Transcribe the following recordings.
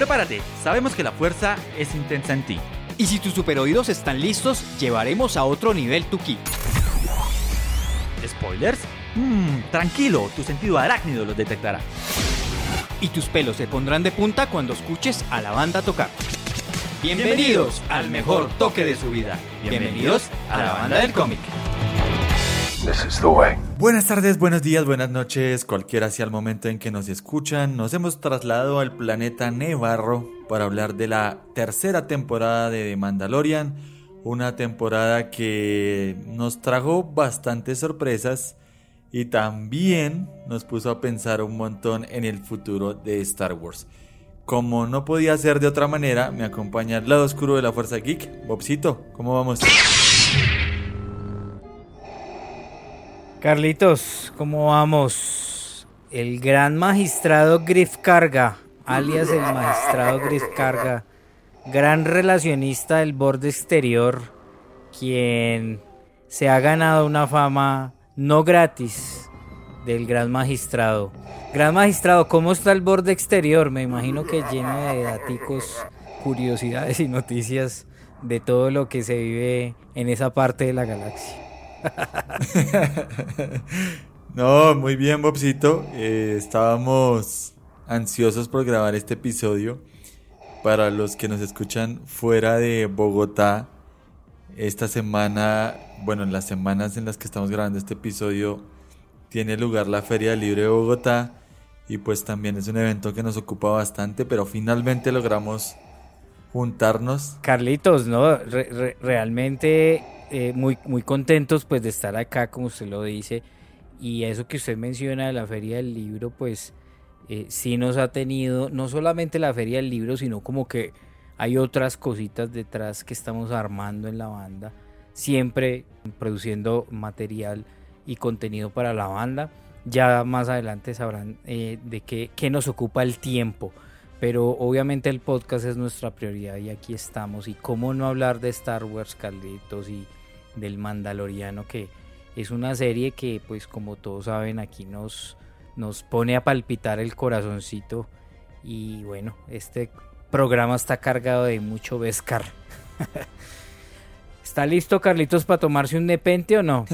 Prepárate, sabemos que la fuerza es intensa en ti. Y si tus superoídos están listos, llevaremos a otro nivel tu ki. ¿Spoilers? Tranquilo, tu sentido arácnido los detectará. Y tus pelos se pondrán de punta cuando escuches a la banda tocar. Bienvenidos al mejor toque de su vida. Bienvenidos a la banda del cómic. This is the way. Buenas tardes, buenos días, buenas noches, cualquiera sea el momento en que nos escuchan. Nos hemos trasladado al planeta Nevarro para hablar de la tercera temporada de The Mandalorian. Una temporada que nos trajo bastantes sorpresas y también nos puso a pensar un montón en el futuro de Star Wars. Como no podía ser de otra manera, me acompaña al lado oscuro de la Fuerza Geek, Bobcito. ¿Cómo vamos? Carlitos, ¿cómo vamos? El gran magistrado Griff Karga, alias el magistrado Griff Karga, gran relacionista del borde exterior, quien se ha ganado una fama no gratis del gran magistrado. Gran magistrado, ¿cómo está el borde exterior? Me imagino que lleno de daticos, curiosidades y noticias de todo lo que se vive en esa parte de la galaxia. No, muy bien, Bobcito. Estábamos ansiosos por grabar este episodio. Para los que nos escuchan fuera de Bogotá, esta semana, bueno, en las semanas en las que estamos grabando este episodio, tiene lugar la Feria del Libro de Bogotá. Y pues también es un evento que nos ocupa bastante, pero finalmente logramos juntarnos. Carlitos, ¿no? Realmente muy contentos pues de estar acá, como usted lo dice. Y eso que usted menciona de la Feria del Libro, pues sí nos ha tenido, no solamente la Feria del Libro, sino como que hay otras cositas detrás que estamos armando en la banda. Siempre produciendo material y contenido para la banda. Ya más adelante sabrán de qué nos ocupa el tiempo, pero obviamente el podcast es nuestra prioridad y aquí estamos. Y cómo no hablar de Star Wars, Carlitos, y del Mandaloriano, que es una serie que, pues como todos saben, aquí nos pone a palpitar el corazoncito. Y bueno, este programa está cargado de mucho Beskar. ¿Está listo, Carlitos, para tomarse un nepente o no?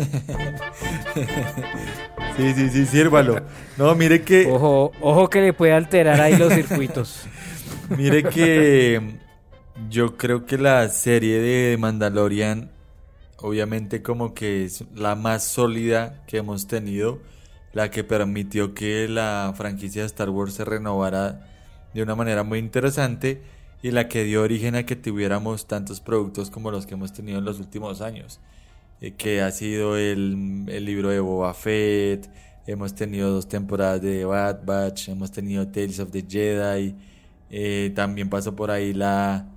Sí, sírvalo. No, mire que... Ojo que le puede alterar ahí los circuitos. Mire que yo creo que la serie de Mandalorian, obviamente como que es la más sólida que hemos tenido, la que permitió que la franquicia de Star Wars se renovara de una manera muy interesante y la que dio origen a que tuviéramos tantos productos como los que hemos tenido en los últimos años. Que ha sido el libro de Boba Fett, hemos tenido 2 temporadas de Bad Batch, hemos tenido Tales of the Jedi, también pasó por ahí la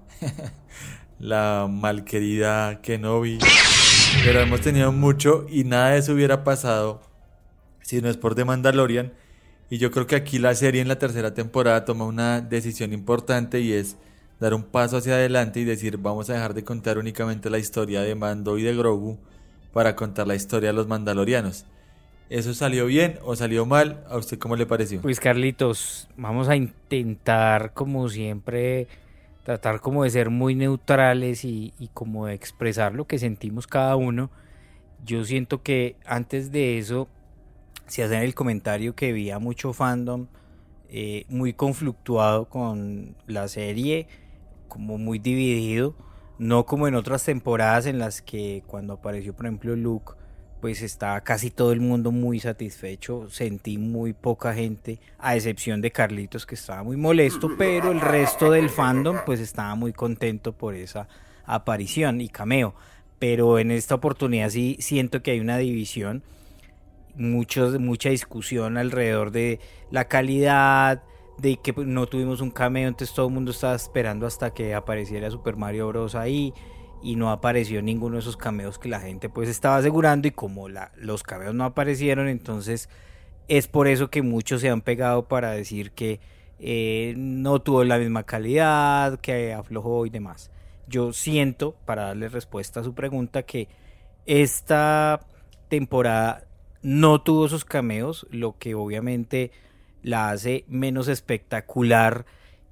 malquerida Kenobi, pero hemos tenido mucho y nada de eso hubiera pasado si no es por The Mandalorian. Y yo creo que aquí la serie en la tercera temporada toma una decisión importante y es dar un paso hacia adelante y decir, vamos a dejar de contar únicamente la historia de Mando y de Grogu para contar la historia de los mandalorianos. ¿Eso salió bien o salió mal? ¿A usted cómo le pareció? Pues Carlitos, vamos a intentar como siempre, tratar como de ser muy neutrales y como de expresar lo que sentimos cada uno. Yo siento que antes de eso, si hacen el comentario que había mucho fandom muy conflictuado con la serie, como muy dividido, no como en otras temporadas en las que cuando apareció por ejemplo Luke, pues estaba casi todo el mundo muy satisfecho. Sentí muy poca gente, a excepción de Carlitos, que estaba muy molesto, pero el resto del fandom pues estaba muy contento por esa aparición y cameo. Pero en esta oportunidad sí siento que hay una división, mucha discusión alrededor de la calidad, de que no tuvimos un cameo, entonces todo el mundo estaba esperando hasta que apareciera Super Mario Bros. Ahí y no apareció ninguno de esos cameos que la gente pues estaba asegurando, y como los cameos no aparecieron, entonces es por eso que muchos se han pegado para decir que no tuvo la misma calidad, que aflojó y demás. Yo siento, para darle respuesta a su pregunta, que esta temporada no tuvo esos cameos, lo que obviamente la hace menos espectacular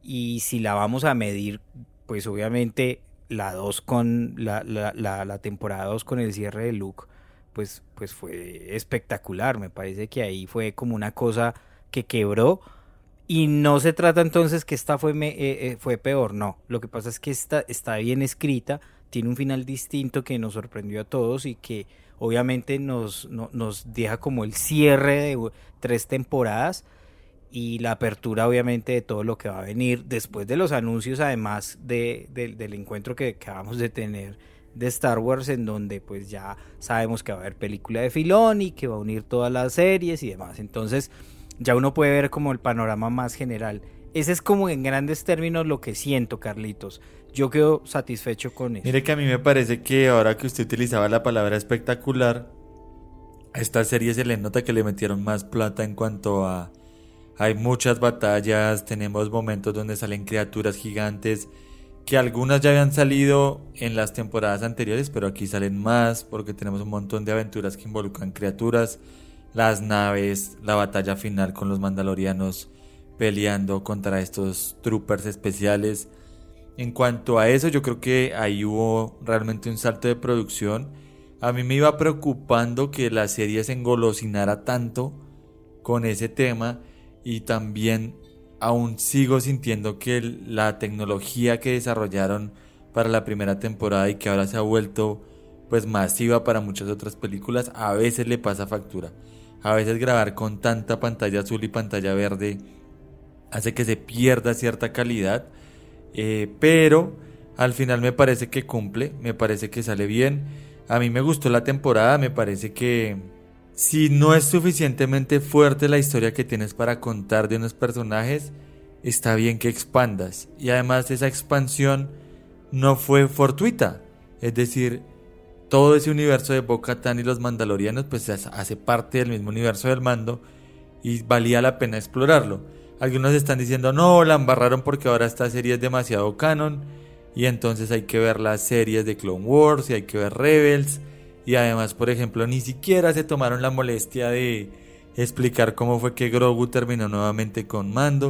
y si la vamos a medir, pues obviamente la 2 con la temporada 2 con el cierre de Luke, pues fue espectacular. Me parece que ahí fue como una cosa que quebró. Y no se trata entonces que esta fue peor, no. Lo que pasa es que esta está bien escrita, tiene un final distinto que nos sorprendió a todos y que obviamente nos deja como el cierre de 3 temporadas y la apertura obviamente de todo lo que va a venir después de los anuncios, además del encuentro que acabamos de tener de Star Wars, en donde pues ya sabemos que va a haber película de Filoni, que va a unir todas las series y demás. Entonces ya uno puede ver como el panorama más general. Ese es como en grandes términos lo que siento, Carlitos. Yo quedo satisfecho con eso. Mire que a mí me parece que ahora que usted utilizaba la palabra espectacular, a esta serie se le nota que le metieron más plata en cuanto a... Hay muchas batallas, tenemos momentos donde salen criaturas gigantes, que algunas ya habían salido en las temporadas anteriores, pero aquí salen más porque tenemos un montón de aventuras que involucran criaturas, las naves, la batalla final con los mandalorianos peleando contra estos troopers especiales. En cuanto a eso, yo creo que ahí hubo realmente un salto de producción. A mí me iba preocupando que la serie se engolosinara tanto con ese tema, y también aún sigo sintiendo que la tecnología que desarrollaron para la primera temporada y que ahora se ha vuelto pues masiva para muchas otras películas, a veces le pasa factura. A veces grabar con tanta pantalla azul y pantalla verde hace que se pierda cierta calidad, pero al final me parece que cumple, me parece que sale bien. A mí me gustó la temporada, me parece que si no es suficientemente fuerte la historia que tienes para contar de unos personajes, está bien que expandas. Y además esa expansión no fue fortuita, es decir, todo ese universo de Bo-Katan y los Mandalorianos pues hace parte del mismo universo del Mando y valía la pena explorarlo. Algunos están diciendo no, la embarraron porque ahora esta serie es demasiado canon y entonces hay que ver las series de Clone Wars y hay que ver Rebels, y además, por ejemplo, ni siquiera se tomaron la molestia de explicar cómo fue que Grogu terminó nuevamente con Mando.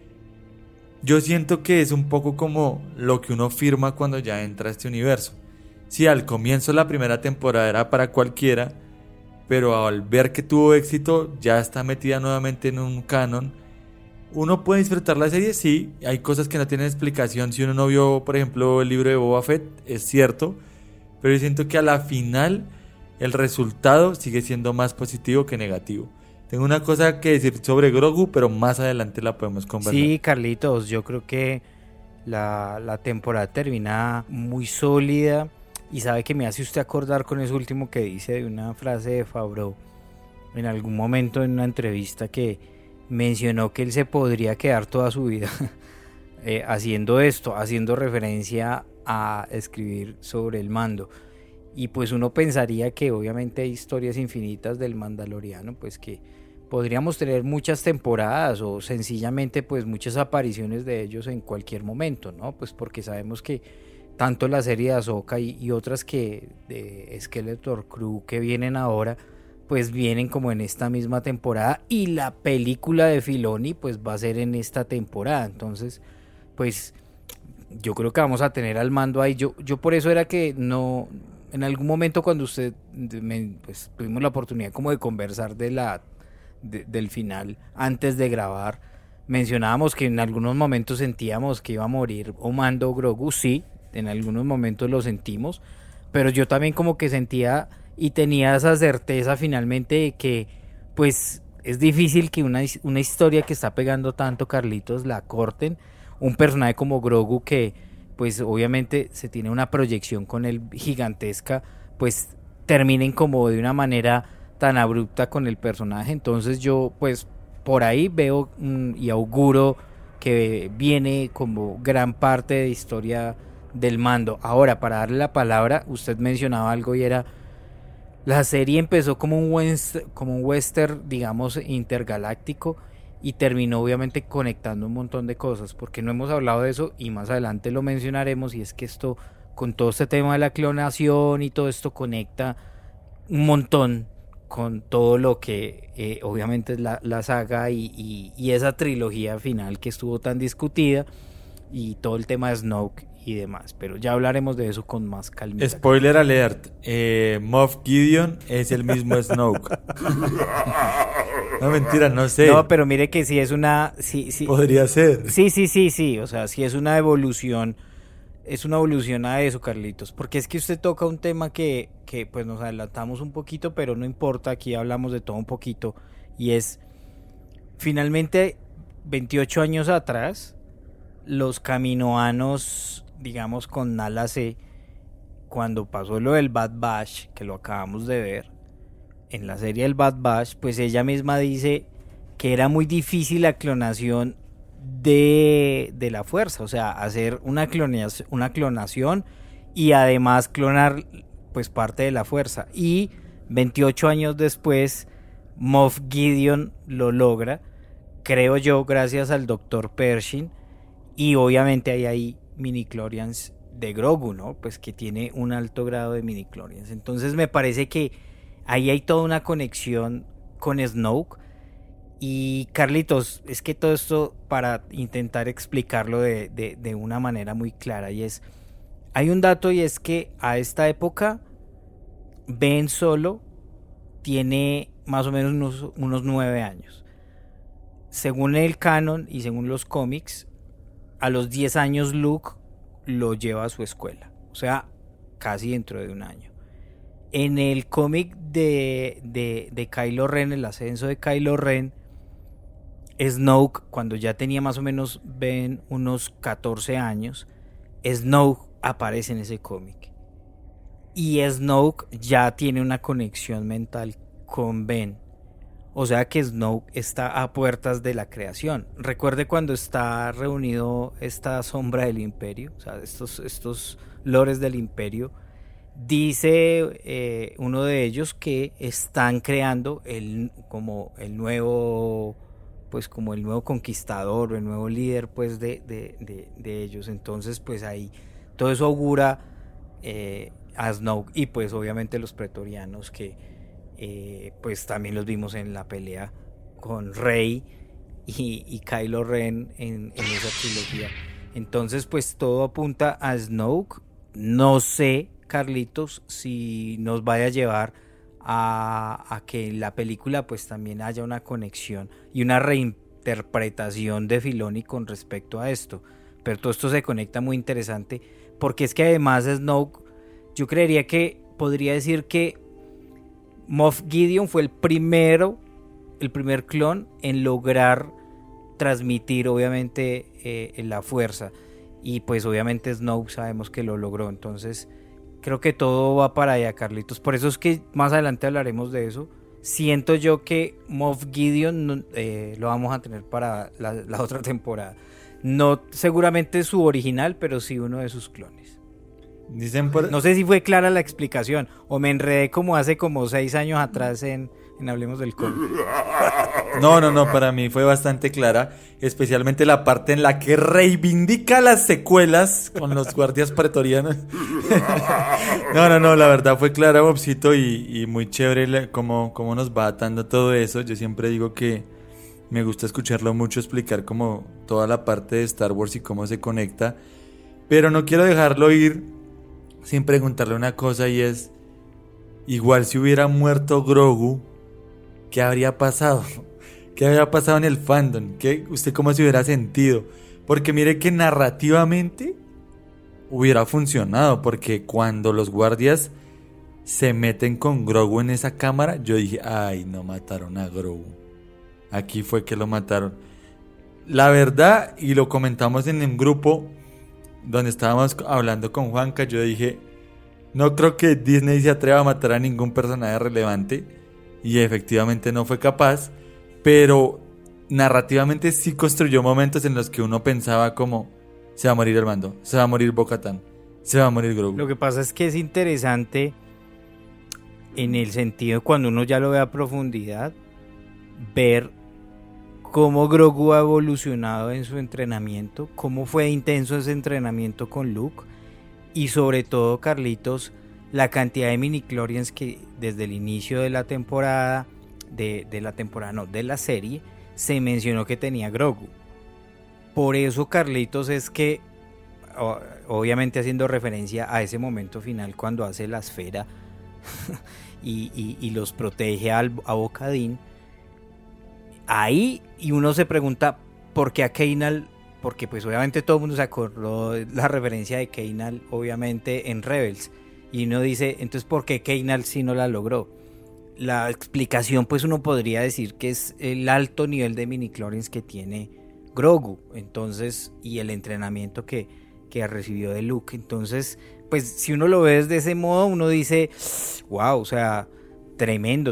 Yo siento que es un poco como lo que uno firma cuando ya entra a este universo. Sí, al comienzo la primera temporada era para cualquiera, pero al ver que tuvo éxito, ya está metida nuevamente en un canon. Uno puede disfrutar la serie, sí, hay cosas que no tienen explicación. Si uno no vio, por ejemplo, el libro de Boba Fett, es cierto, pero yo siento que a la final el resultado sigue siendo más positivo que negativo. Tengo una cosa que decir sobre Grogu, pero más adelante la podemos conversar. Sí, Carlitos, yo creo que la temporada termina muy sólida. Y sabe que me hace usted acordar con eso último que dice de una frase de Favreau en algún momento en una entrevista, que mencionó que él se podría quedar toda su vida haciendo esto, haciendo referencia a escribir sobre el Mando. Y pues uno pensaría que obviamente hay historias infinitas del Mandaloriano, pues que podríamos tener muchas temporadas o sencillamente pues muchas apariciones de ellos en cualquier momento, ¿no? Pues porque sabemos que tanto la serie de Ahsoka y otras que de Skeletor Crew que vienen ahora, pues vienen como en esta misma temporada, y la película de Filoni pues va a ser en esta temporada. Entonces pues yo creo que vamos a tener al Mando ahí. Yo por eso era que no, en algún momento cuando usted pues tuvimos la oportunidad como de conversar del final antes de grabar, mencionábamos que en algunos momentos sentíamos que iba a morir o Mando o Grogu. Sí, en algunos momentos lo sentimos, pero yo también como que sentía y tenía esa certeza finalmente de que pues es difícil que una historia que está pegando tanto, Carlitos, la corten. Un personaje como Grogu, que pues obviamente se tiene una proyección con él gigantesca, pues terminen como de una manera tan abrupta con el personaje. Entonces yo pues por ahí veo y auguro que viene como gran parte de historia del Mando. Ahora, para darle la palabra, usted mencionaba algo y era, la serie empezó como un western, digamos, intergaláctico, y terminó obviamente conectando un montón de cosas, porque no hemos hablado de eso y más adelante lo mencionaremos, y es que esto, con todo este tema de la clonación y todo esto, conecta un montón con todo lo que obviamente es la saga y esa trilogía final que estuvo tan discutida y todo el tema de Snoke y demás, pero ya hablaremos de eso con más calma. Spoiler alert, Moff Gideon es el mismo Snoke. No, mentira, no sé. No, pero mire que sí es una... Sí, podría ser. Sí, o sea, sí es una evolución a eso, Carlitos, porque es que usted toca un tema que pues nos adelantamos un poquito, pero no importa, aquí hablamos de todo un poquito, y es, finalmente, 28 años atrás, los caminoanos, digamos, con Nala Se, cuando pasó lo del Bad Batch, que lo acabamos de ver, en la serie del Bad Batch, pues ella misma dice que era muy difícil la clonación de la fuerza, o sea, hacer una clonación y además clonar pues parte de la fuerza, y 28 años después Moff Gideon lo logra, creo yo, gracias al Dr. Pershing, y obviamente hay ahí minichlorians de Grogu, ¿no? Pues que tiene un alto grado de minichlorians. Entonces me parece que ahí hay toda una conexión con Snoke. Y Carlitos, es que todo esto para intentar explicarlo de una manera muy clara, y es, hay un dato, y es que a esta época Ben Solo tiene más o menos unos 9 años. Según el canon y según los cómics, a los 10 años Luke lo lleva a su escuela, o sea, casi dentro de un año. En el cómic de Kylo Ren, el ascenso de Kylo Ren, Snoke, cuando ya tenía más o menos Ben unos 14 años, Snoke aparece en ese cómic. Y Snoke ya tiene una conexión mental con Ben. O sea que Snoke está a puertas de la creación. Recuerde cuando está reunido esta sombra del Imperio, o sea, estos lores del Imperio, dice uno de ellos que están creando como el nuevo conquistador, el nuevo líder pues de ellos. Entonces pues ahí todo eso augura a Snoke, y pues obviamente los pretorianos que pues también los vimos en la pelea con Rey y Kylo Ren en esa trilogía. Entonces pues todo apunta a Snoke. No sé, Carlitos, si nos vaya a llevar a que en la película pues también haya una conexión y una reinterpretación de Filoni con respecto a esto, pero todo esto se conecta muy interesante, porque es que además Snoke, yo creería que podría decir que Moff Gideon fue el primer clon en lograr transmitir obviamente la fuerza, y pues obviamente Snoke sabemos que lo logró. Entonces creo que todo va para allá, Carlitos. Por eso es que más adelante hablaremos de eso. Siento yo que Moff Gideon lo vamos a tener para la otra temporada. No seguramente su original, pero sí uno de sus clones. No sé si fue clara la explicación o me enredé como hace como 6 años atrás en Hablemos del Cómic. No, para mí fue bastante clara, especialmente la parte en la que reivindica las secuelas con los guardias pretorianos. No, la verdad fue clara, Bobcito, y muy chévere cómo nos va atando todo eso. Yo siempre digo que me gusta escucharlo mucho explicar como toda la parte de Star Wars y cómo se conecta, pero no quiero dejarlo ir sin preguntarle una cosa, y es, igual si hubiera muerto Grogu, ¿qué habría pasado? ¿Qué habría pasado en el fandom? ¿Usted cómo se hubiera sentido? Porque mire que narrativamente hubiera funcionado, porque cuando los guardias se meten con Grogu en esa cámara, yo dije, ay, no mataron a Grogu. Aquí fue que lo mataron. La verdad, y lo comentamos en un grupo donde estábamos hablando con Juanca, yo dije, no creo que Disney se atreva a matar a ningún personaje relevante, y efectivamente no fue capaz, pero narrativamente sí construyó momentos en los que uno pensaba como, se va a morir el Mando, se va a morir Bo-Katan, se va a morir Grogu. Lo que pasa es que es interesante en el sentido, cuando uno ya lo ve a profundidad, ver cómo Grogu ha evolucionado en su entrenamiento, cómo fue intenso ese entrenamiento con Luke, y sobre todo, Carlitos, la cantidad de minichlorians que desde el inicio de la temporada, de la serie, se mencionó que tenía Grogu. Por eso, Carlitos, es que, obviamente haciendo referencia a ese momento final cuando hace la esfera y los protege a Bo-Katan, ahí, y uno se pregunta por qué a Kaynal, porque pues obviamente todo el mundo se acordó de la referencia de Kaynal, obviamente en Rebels, y uno dice, entonces ¿por qué Kaynal sí no la logró? La explicación, pues uno podría decir que es el alto nivel de minichlorians que tiene Grogu, entonces, y el entrenamiento que recibió de Luke. Entonces, pues si uno lo ve desde ese modo, uno dice, wow, o sea, tremendo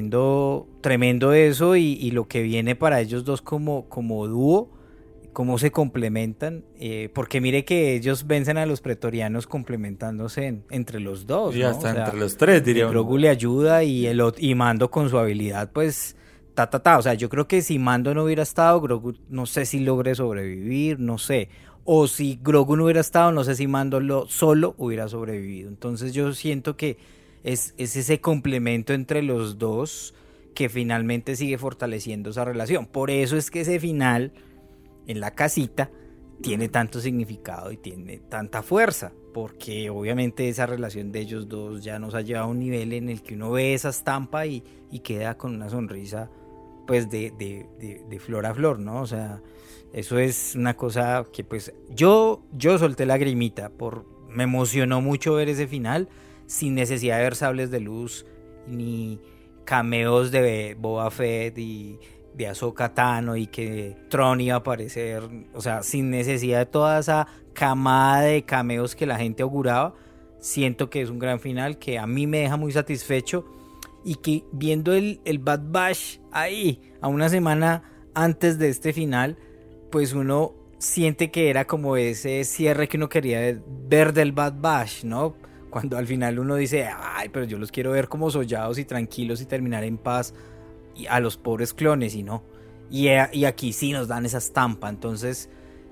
eso, y lo que viene para ellos dos como dúo, cómo se complementan, porque mire que ellos vencen a los pretorianos complementándose entre los dos, y ¿no? hasta o sea, entre los tres, diría uno. Grogu le ayuda y Mando con su habilidad, pues o sea, yo creo que si Mando no hubiera estado, Grogu no sé si logre sobrevivir, no sé, o si Grogu no hubiera estado, no sé si Mando solo hubiera sobrevivido. Entonces yo siento que es ese complemento entre los dos que finalmente sigue fortaleciendo esa relación. Por eso es que ese final en la casita tiene tanto significado y tiene tanta fuerza, porque obviamente esa relación de ellos dos ya nos ha llevado a un nivel en el que uno ve esa estampa y queda con una sonrisa pues de flor a flor, ¿no? O sea, eso es una cosa que pues yo solté lagrimita, me emocionó mucho ver ese final sin necesidad de ver sables de luz ni cameos de Boba Fett y de Ahsoka Tano y que Tron iba a aparecer, o sea, sin necesidad de toda esa camada de cameos que la gente auguraba. Siento que es un gran final que a mí me deja muy satisfecho, y que viendo el Bad Batch ahí a una semana antes de este final, pues uno siente que era como ese cierre que uno quería ver del Bad Batch, ¿no? Cuando al final uno dice, ay, pero yo los quiero ver como sollados y tranquilos y terminar en paz, y a los pobres clones, y no. Y aquí sí nos dan esa estampa. Entonces,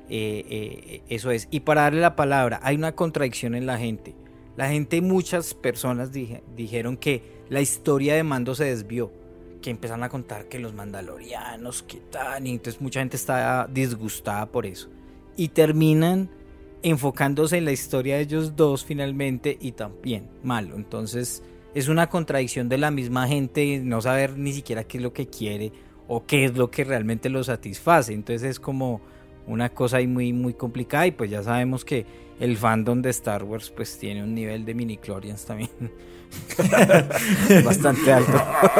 eso es. Y para darle la palabra, hay una contradicción en la gente. Muchas personas dijeron que la historia de Mando se desvió, que empezaron a contar que los mandalorianos, que tal, y entonces mucha gente está disgustada por eso. Y terminan enfocándose en la historia de ellos dos finalmente, y también malo. Entonces es una contradicción de la misma gente, no saber ni siquiera qué es lo que quiere o qué es lo que realmente lo satisface. Entonces es como una cosa ahí muy, muy complicada, y pues ya sabemos que el fandom de Star Wars pues tiene un nivel de minichlorians también bastante alto.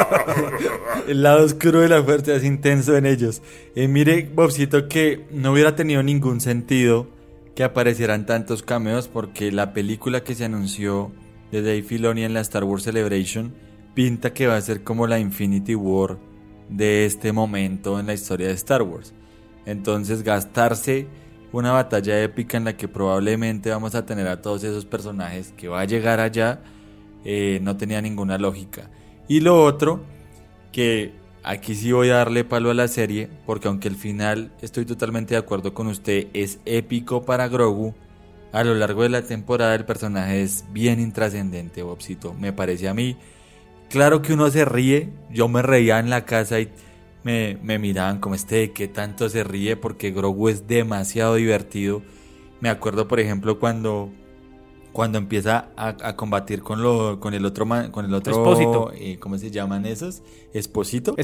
El lado oscuro de la fuerza es intenso en ellos. Mire, Bobcito, que no hubiera tenido ningún sentido que aparecieran tantos cameos, porque la película que se anunció de Dave Filoni en la Star Wars Celebration pinta que va a ser como la Infinity War de este momento en la historia de Star Wars. Entonces gastarse una batalla épica en la que probablemente vamos a tener a todos esos personajes que va a llegar allá, no tenía ninguna lógica. Y lo otro, que aquí sí voy a darle palo a la serie, porque aunque el final, estoy totalmente de acuerdo con usted, es épico para Grogu, a lo largo de la temporada el personaje es bien intrascendente, Bobcito, me parece a mí. Claro que uno se ríe, yo me reía en la casa y me miraban como ¿de qué tanto se ríe? Porque Grogu es demasiado divertido. Me acuerdo, por ejemplo, cuando empieza a combatir con el otro Expósito. ¿Cómo se llaman esos? Expósito.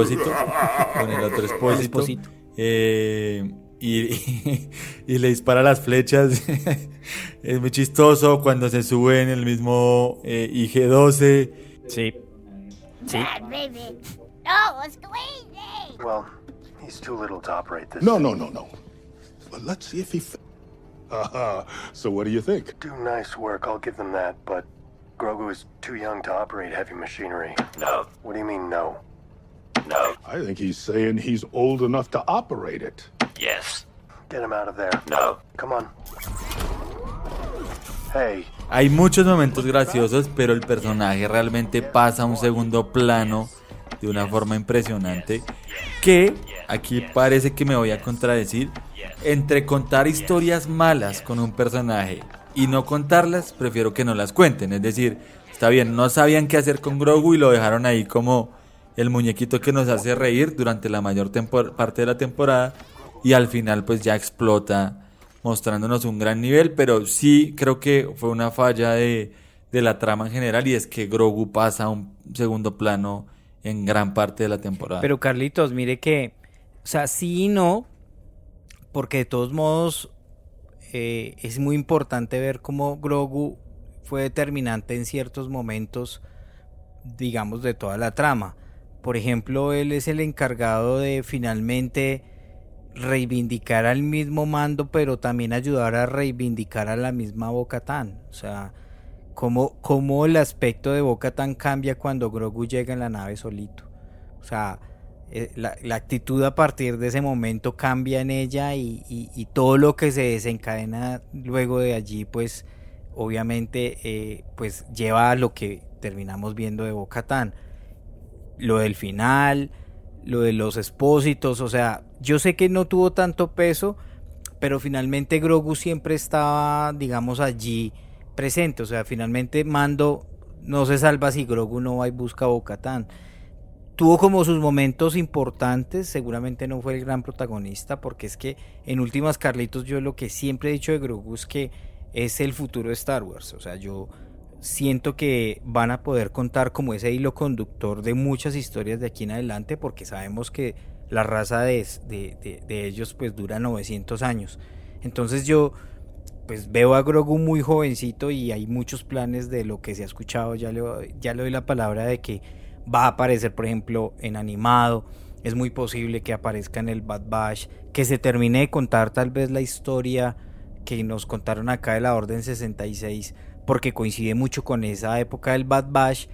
Con el otro Expósito. Y le dispara las flechas. Es muy chistoso cuando se sube en el mismo IG-12. Sí. No, it's crazy! Well, he's too little to operate this. No. But let's see if he... So what do you think? Do nice work, I'll give them that, but Grogu is too young to operate heavy machinery. No. What do you mean, no? No. I think he's saying he's old enough to operate it. Yes. Get him out of there. No. Come on. Hey. Hay muchos momentos graciosos, pero el personaje realmente pasa a un segundo plano de una forma impresionante, que aquí parece que me voy a contradecir. Entre contar historias malas con un personaje y no contarlas, prefiero que no las cuenten. Es decir, está bien, no sabían qué hacer con Grogu y lo dejaron ahí como el muñequito que nos hace reír durante la mayor parte de la temporada, y al final pues ya explota mostrándonos un gran nivel, pero sí creo que fue una falla de la trama en general, y es que Grogu pasa a un segundo plano en gran parte de la temporada. Pero Carlitos, mire que, o sea, sí y no, porque de todos modos es muy importante ver cómo Grogu fue determinante en ciertos momentos, digamos, de toda la trama. Por ejemplo, él es el encargado de finalmente reivindicar al mismo Mando, pero también ayudar a reivindicar a la misma Bo-Katan. O sea, cómo el aspecto de Bo-Katan cambia cuando Grogu llega en la nave solito. O sea, la actitud a partir de ese momento cambia en ella, y todo lo que se desencadena luego de allí, pues obviamente pues lleva a lo que terminamos viendo de Bo-Katan. Lo del final, lo de los expósitos, o sea, yo sé que no tuvo tanto peso, pero finalmente Grogu siempre estaba, digamos, allí presente. O sea, finalmente Mando no se salva si Grogu no va y busca a Bo-Katan. Tuvo como sus momentos importantes, seguramente no fue el gran protagonista, porque es que en últimas, Carlitos, yo lo que siempre he dicho de Grogu es que es el futuro de Star Wars. O sea, yo siento que van a poder contar como ese hilo conductor de muchas historias de aquí en adelante, porque sabemos que la raza de ellos pues dura 900 años. Entonces yo pues veo a Grogu muy jovencito, y hay muchos planes de lo que se ha escuchado, ya le doy la palabra de que va a aparecer, por ejemplo, en animado. Es muy posible que aparezca en el Bad Batch, que se termine de contar tal vez la historia que nos contaron acá de la Orden 66, porque coincide mucho con esa época del Bad Batch,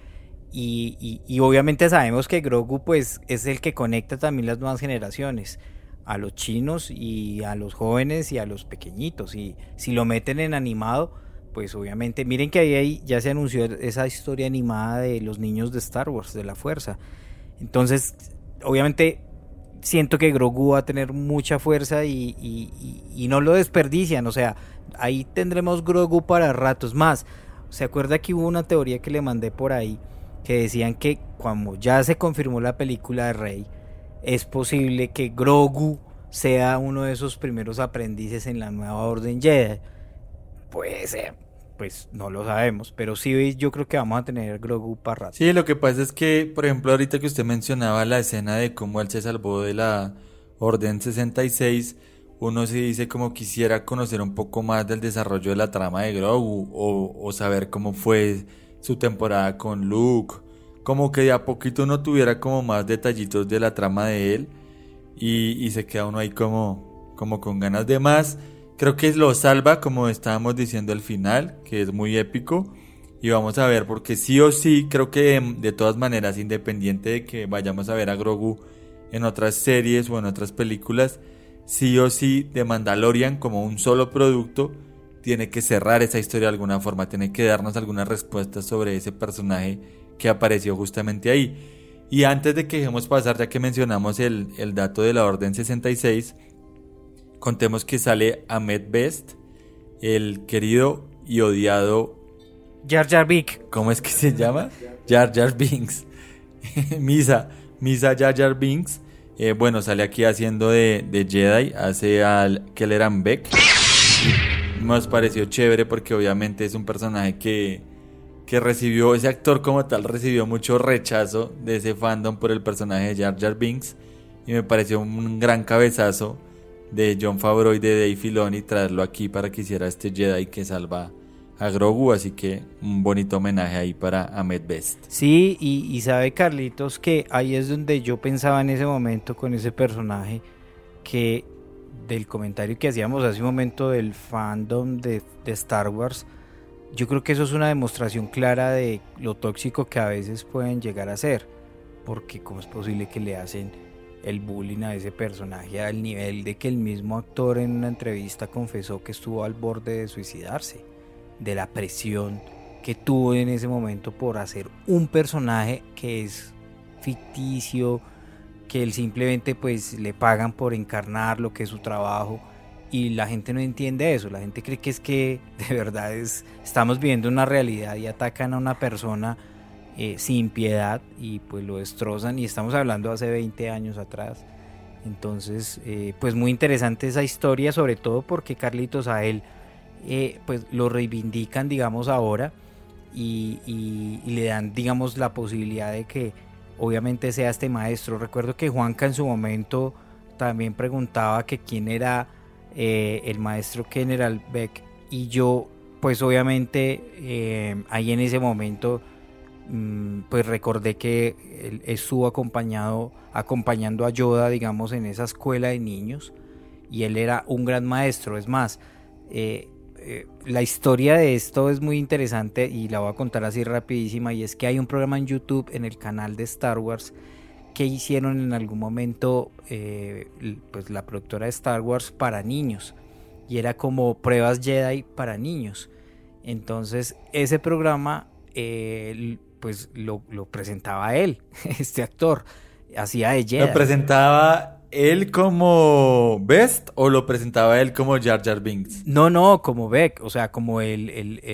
y obviamente sabemos que Grogu pues es el que conecta también las nuevas generaciones, a los chinos y a los jóvenes y a los pequeñitos, y si lo meten en animado, pues obviamente, miren que ahí ya se anunció esa historia animada de los niños de Star Wars, de la Fuerza. Entonces, obviamente siento que Grogu va a tener mucha fuerza, y no lo desperdician. O sea, ahí tendremos Grogu para ratos más. ¿Se acuerda que hubo una teoría que le mandé por ahí, que decían que cuando ya se confirmó la película de Rey, es posible que Grogu sea uno de esos primeros aprendices en la nueva Orden Jedi? Puede ser, pues no lo sabemos, pero sí, yo creo que vamos a tener Grogu para rato. Sí, lo que pasa es que, por ejemplo, ahorita que usted mencionaba la escena de cómo él se salvó de la Orden 66, uno se dice como quisiera conocer un poco más del desarrollo de la trama de Grogu, o saber cómo fue su temporada con Luke, como que de a poquito uno tuviera como más detallitos de la trama de él, y se queda uno ahí como con ganas de más. Creo que lo salva, como estábamos diciendo al final, que es muy épico, y vamos a ver, porque sí o sí, creo que de todas maneras, independiente de que vayamos a ver a Grogu en otras series o en otras películas, sí o sí, The Mandalorian como un solo producto tiene que cerrar esa historia de alguna forma, tiene que darnos algunas respuestas sobre ese personaje que apareció justamente ahí. Y antes de que dejemos pasar, ya que mencionamos el dato de la Orden 66, contemos que sale Ahmed Best, el querido y odiado Jar Jar Binks. ¿Cómo es que se llama? Jar Jar Binks. Misa Jar Jar Binks. Bueno, sale aquí haciendo de Jedi, hace al Kelleran Beck. Nos pareció chévere porque obviamente es un personaje que recibió, ese actor como tal recibió mucho rechazo de ese fandom por el personaje de Jar Jar Binks, y me pareció un gran cabezazo de Jon Favreau y de Dave Filoni traerlo aquí para que hiciera este Jedi que salva a Grogu, así que un bonito homenaje ahí para Ahmed Best. Sí, y sabe, Carlitos, que ahí es donde yo pensaba en ese momento con ese personaje, que del comentario que hacíamos hace un momento del fandom de Star Wars, yo creo que eso es una demostración clara de lo tóxico que a veces pueden llegar a ser, porque cómo es posible que le hacen el bullying a ese personaje al nivel de que el mismo actor en una entrevista confesó que estuvo al borde de suicidarse, de la presión que tuvo en ese momento por hacer un personaje que es ficticio, que él simplemente pues le pagan por encarnar lo que es su trabajo, y la gente no entiende eso. La gente cree que es que de verdad estamos viviendo una realidad y atacan a una persona sin piedad y pues lo destrozan, y estamos hablando hace 20 años atrás. Entonces pues muy interesante esa historia, sobre todo porque Carlitos, a él pues lo reivindican, digamos, ahora, y le dan, digamos, la posibilidad de que obviamente sea este maestro. Recuerdo que Juanca en su momento también preguntaba que quién era el maestro General Beck, y yo pues obviamente ahí en ese momento pues recordé que él estuvo acompañando a Yoda, digamos, en esa escuela de niños, y él era un gran maestro. Es más, la historia de esto es muy interesante y la voy a contar así rapidísima, y es que hay un programa en YouTube, en el canal de Star Wars, que hicieron en algún momento pues la productora de Star Wars para niños, y era como pruebas Jedi para niños. Entonces ese programa pues lo presentaba él, este actor, hacía de Jedi. ¿Lo presentaba él como Best o lo presentaba él como Jar Jar Binks? No, como Beck, o sea, como el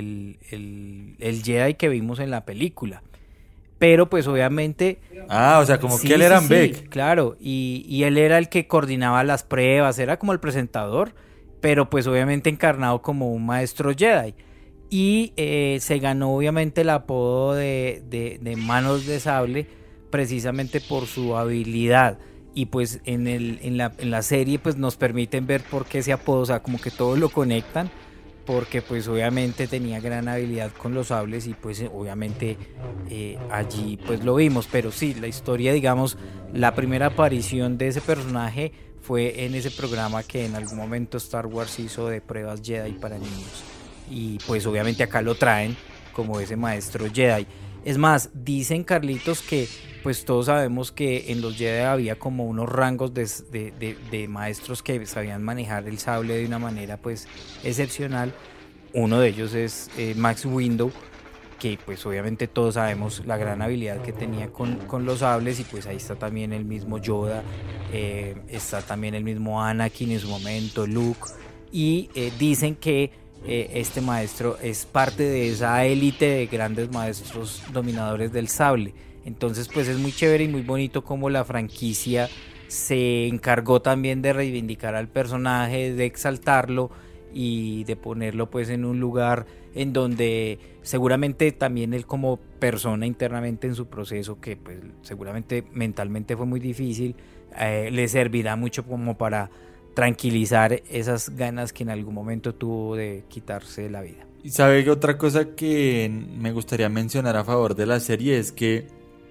Jedi que vimos en la película. Pero pues obviamente... Ah, o sea, como que él era Beck. Sí, claro, y él era el que coordinaba las pruebas, era como el presentador, pero pues obviamente encarnado como un maestro Jedi. Y se ganó obviamente el apodo de Manos de Sable precisamente por su habilidad. Y pues en la serie pues nos permiten ver por qué ese apodo, o sea, como que todos lo conectan, porque pues obviamente tenía gran habilidad con los sables, y pues obviamente allí pues lo vimos. Pero sí, la historia, digamos, la primera aparición de ese personaje fue en ese programa que en algún momento Star Wars hizo de pruebas Jedi para niños, y pues obviamente acá lo traen como ese maestro Jedi. Es más, dicen, Carlitos, que pues todos sabemos que en los Jedi había como unos rangos de maestros que sabían manejar el sable de una manera pues excepcional. Uno de ellos es Max Windu, que pues obviamente todos sabemos la gran habilidad que tenía con los sables, y pues ahí está también el mismo Yoda, está también el mismo Anakin en su momento, Luke, y dicen que este maestro es parte de esa élite de grandes maestros dominadores del sable. Entonces pues es muy chévere y muy bonito como la franquicia se encargó también de reivindicar al personaje, de exaltarlo y de ponerlo pues en un lugar en donde seguramente también él como persona internamente en su proceso, que pues seguramente mentalmente fue muy difícil, le servirá mucho como para tranquilizar esas ganas que en algún momento tuvo de quitarse la vida. Y sabe que otra cosa que me gustaría mencionar a favor de la serie es que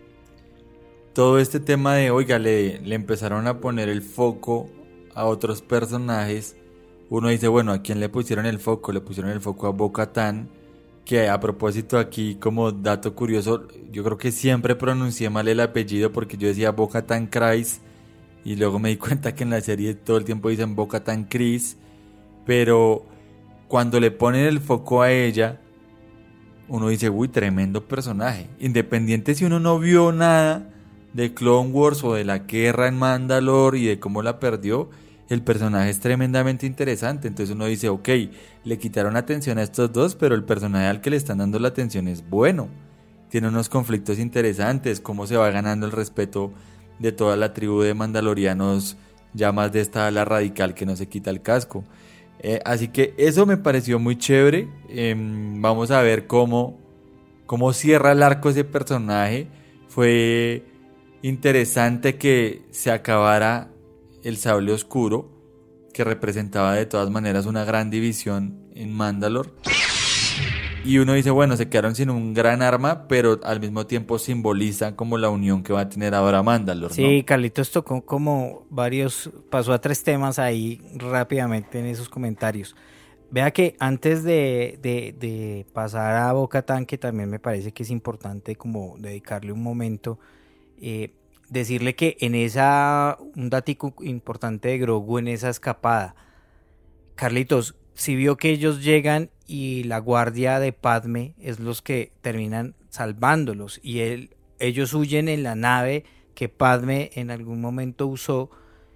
todo este tema de, oiga, le empezaron a poner el foco a otros personajes. Uno dice, bueno, ¿a quién le pusieron el foco? Le pusieron el foco a Bo-Katan, que a propósito aquí, como dato curioso, yo creo que siempre pronuncié mal el apellido porque yo decía Bo-Katan Kryze, y luego me di cuenta que en la serie todo el tiempo dicen Bo-Katan Kryze, pero cuando le ponen el foco a ella, uno dice, uy, tremendo personaje. Independiente si uno no vio nada de Clone Wars o de la guerra en Mandalore y de cómo la perdió, el personaje es tremendamente interesante. Entonces uno dice, ok, le quitaron atención a estos dos, pero el personaje al que le están dando la atención es bueno. Tiene unos conflictos interesantes, cómo se va ganando el respeto de toda la tribu de mandalorianos, ya más de esta ala radical que no se quita el casco. Así que eso me pareció muy chévere. Vamos a ver cómo cierra el arco ese personaje. Fue interesante que se acabara el sable oscuro, que representaba de todas maneras una gran división en Mandalore. Y uno dice, bueno, se quedaron sin un gran arma, pero al mismo tiempo simboliza como la unión que va a tener ahora Mandalore, ¿no? Sí, Carlitos tocó como pasó a 3 temas ahí rápidamente en esos comentarios. Vea que antes de pasar a Bo-Katan, que también me parece que es importante como dedicarle un momento, decirle que un datico importante de Grogu en esa escapada, Carlitos, si vio que ellos llegan y la guardia de Padme es los que terminan salvándolos, y ellos huyen en la nave que Padme en algún momento usó,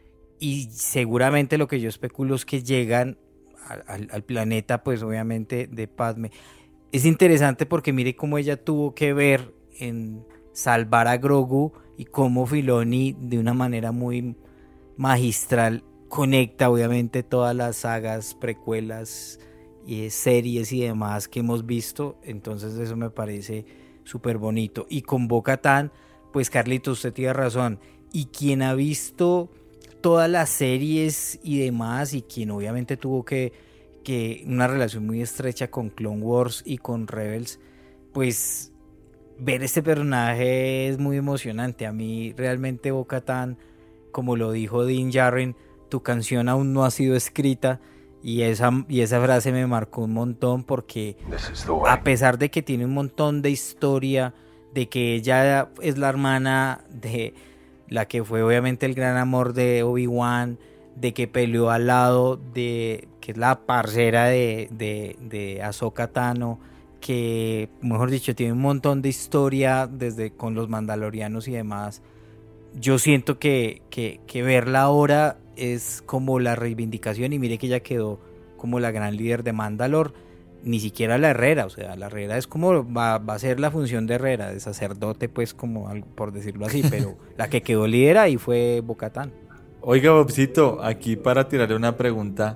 y seguramente lo que yo especulo es que llegan al planeta, pues obviamente de Padme. Es interesante porque mire cómo ella tuvo que ver en salvar a Grogu y cómo Filoni de una manera muy magistral conecta obviamente todas las sagas, precuelas y series y demás que hemos visto. Entonces eso me parece súper bonito. Y con Bo-Katan, pues Carlito, usted tiene razón, y quien ha visto todas las series y demás, y quien obviamente tuvo que una relación muy estrecha con Clone Wars y con Rebels, pues ver este personaje es muy emocionante. A mí realmente Bo-Katan, como lo dijo Din Djarin, tu canción aún no ha sido escrita, y esa frase me marcó un montón, porque a pesar de que tiene un montón de historia, de que ella es la hermana de la que fue obviamente el gran amor de Obi-Wan, de que peleó al lado de, que es la parcera de Ahsoka Tano, que mejor dicho tiene un montón de historia desde con los mandalorianos y demás. Yo siento que verla ahora es como la reivindicación, y mire que ella quedó como la gran líder de Mandalor, ni siquiera la herrera, o sea, la herrera es como va a ser la función de herrera, de sacerdote, pues, como algo, por decirlo así, pero la que quedó líder ahí fue Bo-Katan. Oiga, Bobcito, aquí para tirarle una pregunta.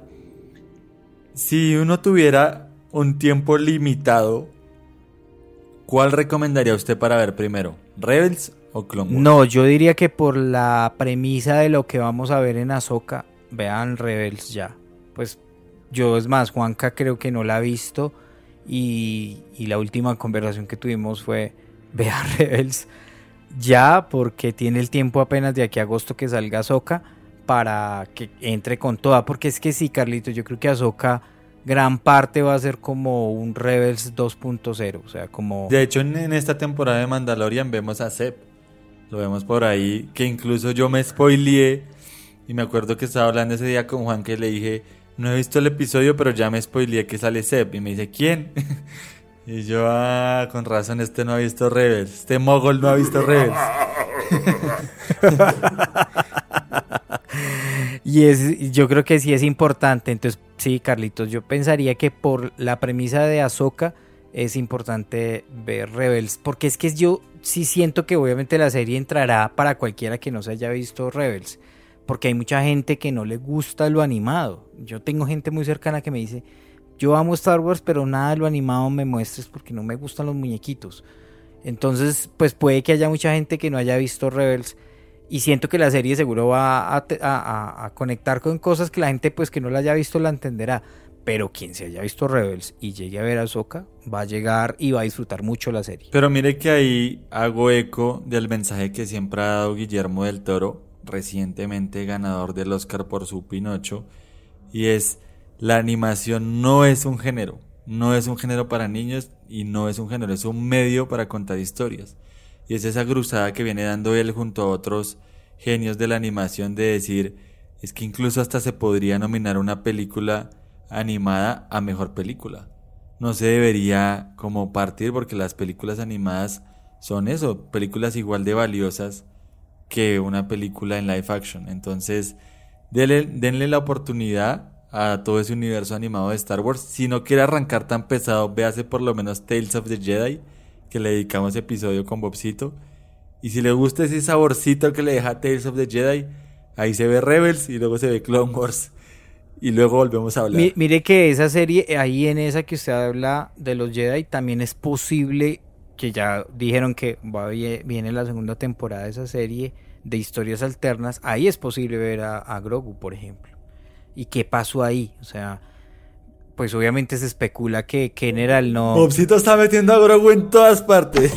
Si uno tuviera un tiempo limitado, ¿cuál recomendaría usted para ver primero? ¿Rebels o Clone Wars? No, yo diría que por la premisa de lo que vamos a ver en Ahsoka, vean Rebels ya. Pues yo, es más, Juanca creo que no la ha visto, y la última conversación que tuvimos fue vea Rebels ya, porque tiene el tiempo apenas de aquí a agosto que salga Ahsoka para que entre con toda, porque es que sí, Carlito, yo creo que Ahsoka gran parte va a ser como un Rebels 2.0, o sea, como... De hecho, en esta temporada de Mandalorian vemos a Zeb, lo vemos por ahí, que incluso yo me spoileé, y me acuerdo que estaba hablando ese día con Juan, que le dije, no he visto el episodio, pero ya me spoileé que sale Zeb, y me dice, ¿quién? Y yo, con razón, este no ha visto Rebels, este mogol no ha visto Rebels. Y yo creo que sí es importante. Entonces, sí, Carlitos, yo pensaría que por la premisa de Ahsoka es importante ver Rebels, porque es que yo sí siento que obviamente la serie entrará para cualquiera que no se haya visto Rebels, porque hay mucha gente que no le gusta lo animado. Yo tengo gente muy cercana que me dice, yo amo Star Wars, pero nada de lo animado me muestres porque no me gustan los muñequitos. Entonces, pues puede que haya mucha gente que no haya visto Rebels, y siento que la serie seguro va a conectar con cosas que la gente, pues, que no la haya visto la entenderá. Pero quien se haya visto Rebels y llegue a ver a Ahsoka va a llegar y va a disfrutar mucho la serie. Pero mire que ahí hago eco del mensaje que siempre ha dado Guillermo del Toro, recientemente ganador del Oscar por su Pinocho, y es: la animación no es un género, no es un género para niños, y no es un género, es un medio para contar historias. Y es esa cruzada que viene dando él junto a otros genios de la animación, de decir, es que incluso hasta se podría nominar una película animada a mejor película. No se debería como partir, porque las películas animadas son eso, películas igual de valiosas que una película en live action. Entonces, denle la oportunidad a todo ese universo animado de Star Wars. Si no quiere arrancar tan pesado, véase por lo menos Tales of the Jedi, que le dedicamos episodio con Bobcito. Y si le gusta ese saborcito que le deja Tales of the Jedi, ahí se ve Rebels y luego se ve Clone Wars. Y luego volvemos a hablar. Mire que esa serie, ahí en esa que usted habla de los Jedi, también es posible, que ya dijeron que viene la segunda temporada de esa serie de historias alternas. Ahí es posible ver a Grogu, por ejemplo. ¿Y qué pasó ahí? O sea, pues obviamente se especula que General no... Bobcito está metiendo a Grogu en todas partes.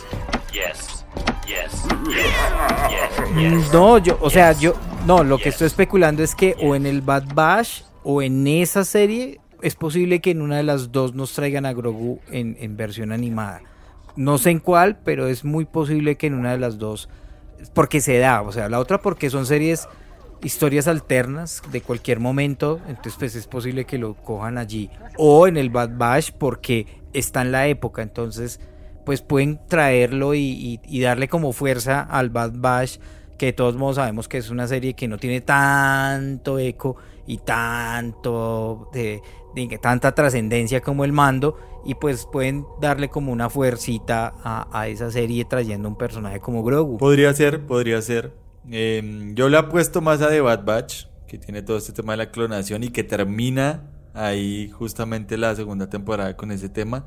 No, lo que estoy especulando es que o en el Bad Batch o en esa serie es posible que en una de las dos nos traigan a Grogu en versión animada. No sé en cuál, pero es muy posible que en una de las dos, porque se da, o sea, la otra porque son historias alternas de cualquier momento, entonces pues es posible que lo cojan allí, o en el Bad Batch porque está en la época, entonces pues pueden traerlo y darle como fuerza al Bad Batch, que de todos modos sabemos que es una serie que no tiene tanto eco y tanta trascendencia como el Mando, y pues pueden darle como una fuercita a esa serie trayendo un personaje como Grogu. Podría ser. Yo le apuesto más a The Bad Batch, que tiene todo este tema de la clonación y que termina ahí justamente la segunda temporada con ese tema.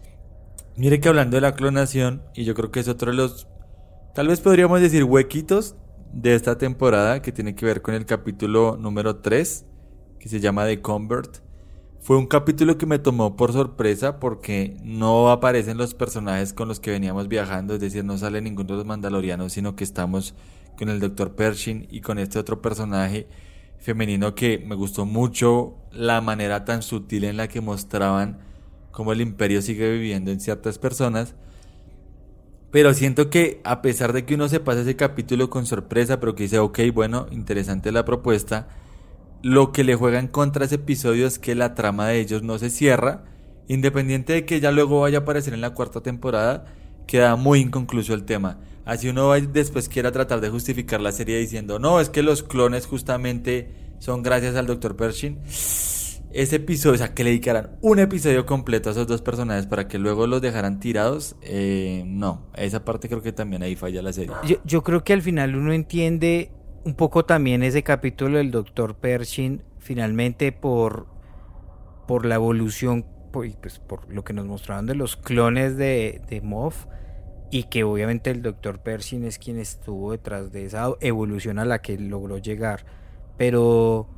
Mire que hablando de la clonación, y yo creo que es otro de los, tal vez podríamos decir, huequitos de esta temporada, que tiene que ver con el capítulo número 3, que se llama The Convert. Fue un capítulo que me tomó por sorpresa porque no aparecen los personajes con los que veníamos viajando, es decir, no sale ninguno de los mandalorianos, sino que estamos con el Dr. Pershing y con este otro personaje femenino que me gustó mucho la manera tan sutil en la que mostraban cómo el imperio sigue viviendo en ciertas personas. Pero siento que a pesar de que uno se pasa ese capítulo con sorpresa, pero que dice, ok, bueno, interesante la propuesta, lo que le juega en contra a ese episodio es que la trama de ellos no se cierra, independiente de que ya luego vaya a aparecer en la cuarta temporada, queda muy inconcluso el tema. Así uno después quiera tratar de justificar la serie diciendo, no, es que los clones justamente son gracias al Dr. Pershing. Ese episodio, o sea, que le dedicaran un episodio completo a esos dos personajes para que luego los dejaran tirados, no, esa parte creo que también ahí falla la serie. Yo creo que al final uno entiende un poco también ese capítulo del Dr. Pershing, finalmente por la evolución, pues por lo que nos mostraron de los clones de Moff, y que obviamente el Dr. Pershing es quien estuvo detrás de esa evolución a la que logró llegar. Pero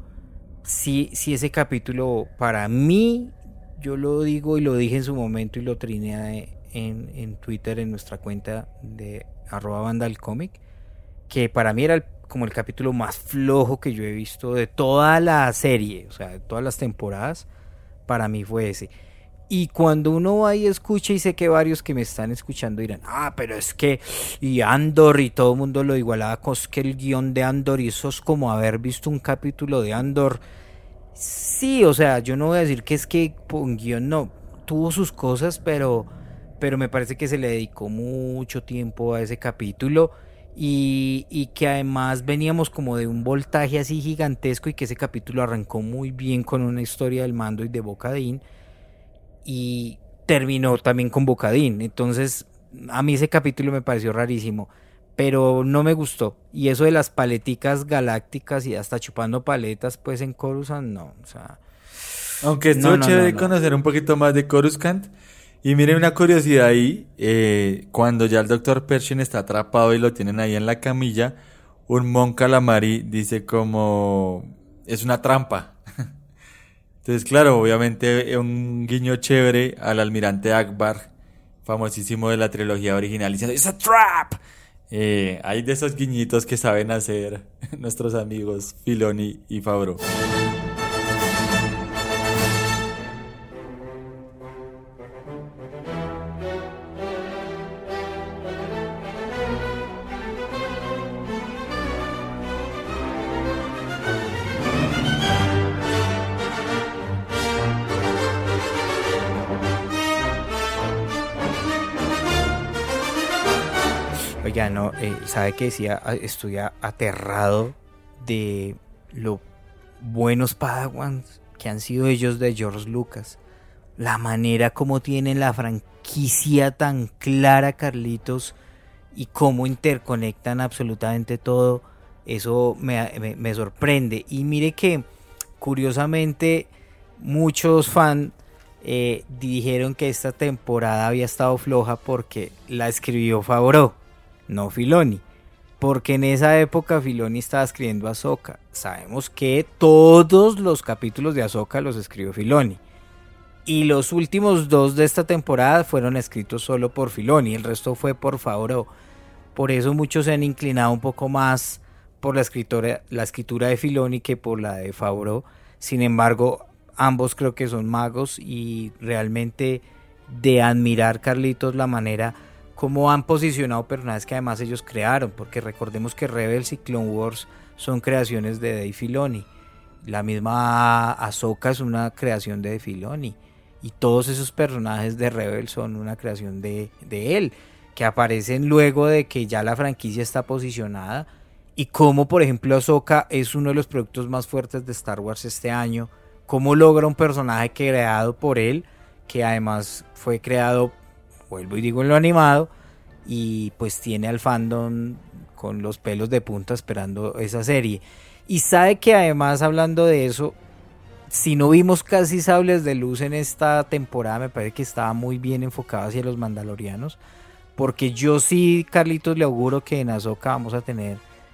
sí ese capítulo, para mí, yo lo digo y lo dije en su momento y lo trineé en Twitter, en nuestra cuenta de @vandalcomic, que para mí era como el capítulo más flojo que yo he visto de toda la serie, o sea, de todas las temporadas. Para mí fue ese. Y cuando uno va y escucha, y sé que varios que me están escuchando dirán, pero es que, y Andor, y todo el mundo lo igualaba con que el guión de Andor, y eso es como haber visto un capítulo de Andor. Sí, o sea, yo no voy a decir que es que un guión no, tuvo sus cosas, pero me parece que se le dedicó mucho tiempo a ese capítulo, y que además veníamos como de un voltaje así gigantesco, y que ese capítulo arrancó muy bien con una historia del Mando y de Bo-Katan, y terminó también con Bo-Katan. Entonces a mí ese capítulo me pareció rarísimo, pero no me gustó. Y eso de las paleticas galácticas y hasta chupando paletas pues en Coruscant, no, o sea, aunque estuvo chévere conocer un poquito más de Coruscant. Y miren una curiosidad ahí, cuando ya el Dr. Pershing está atrapado y lo tienen ahí en la camilla, un Mon Calamari dice como, es una trampa. Entonces, claro, obviamente un guiño chévere al almirante Akbar, famosísimo de la trilogía original, diciendo ¡It's a trap! Hay de esos guiñitos que saben hacer nuestros amigos Filoni y Favreau. Oiga, no, ¿sabe qué decía? Estoy aterrado de lo buenos Padawans que han sido ellos de George Lucas. La manera como tienen la franquicia tan clara, Carlitos, y cómo interconectan absolutamente todo, eso me sorprende. Y mire que, curiosamente, muchos fans dijeron que esta temporada había estado floja porque la escribió Favreau, no Filoni, porque en esa época Filoni estaba escribiendo Ahsoka. Sabemos que todos los capítulos de Ahsoka los escribió Filoni, y los últimos 2 de esta temporada fueron escritos solo por Filoni, el resto fue por Favreau. Por eso muchos se han inclinado un poco más por la escritura de Filoni que por la de Favreau. Sin embargo, ambos creo que son magos, y realmente de admirar, Carlitos, la manera cómo han posicionado personajes que además ellos crearon, porque recordemos que Rebels y Clone Wars son creaciones de Dave Filoni. La misma Ahsoka es una creación de Filoni, y todos esos personajes de Rebels son una creación de él, que aparecen luego de que ya la franquicia está posicionada, y cómo, por ejemplo, Ahsoka es uno de los productos más fuertes de Star Wars este año, cómo logra un personaje creado por él, que además fue creado, vuelvo y digo, en lo animado, y pues tiene al fandom con los pelos de punta esperando esa serie. Y sabe que además, hablando de eso, si no vimos casi sables de luz en esta temporada, me parece que estaba muy bien enfocado hacia los mandalorianos, porque yo sí, Carlitos, le auguro que en Ahsoka vamos a tener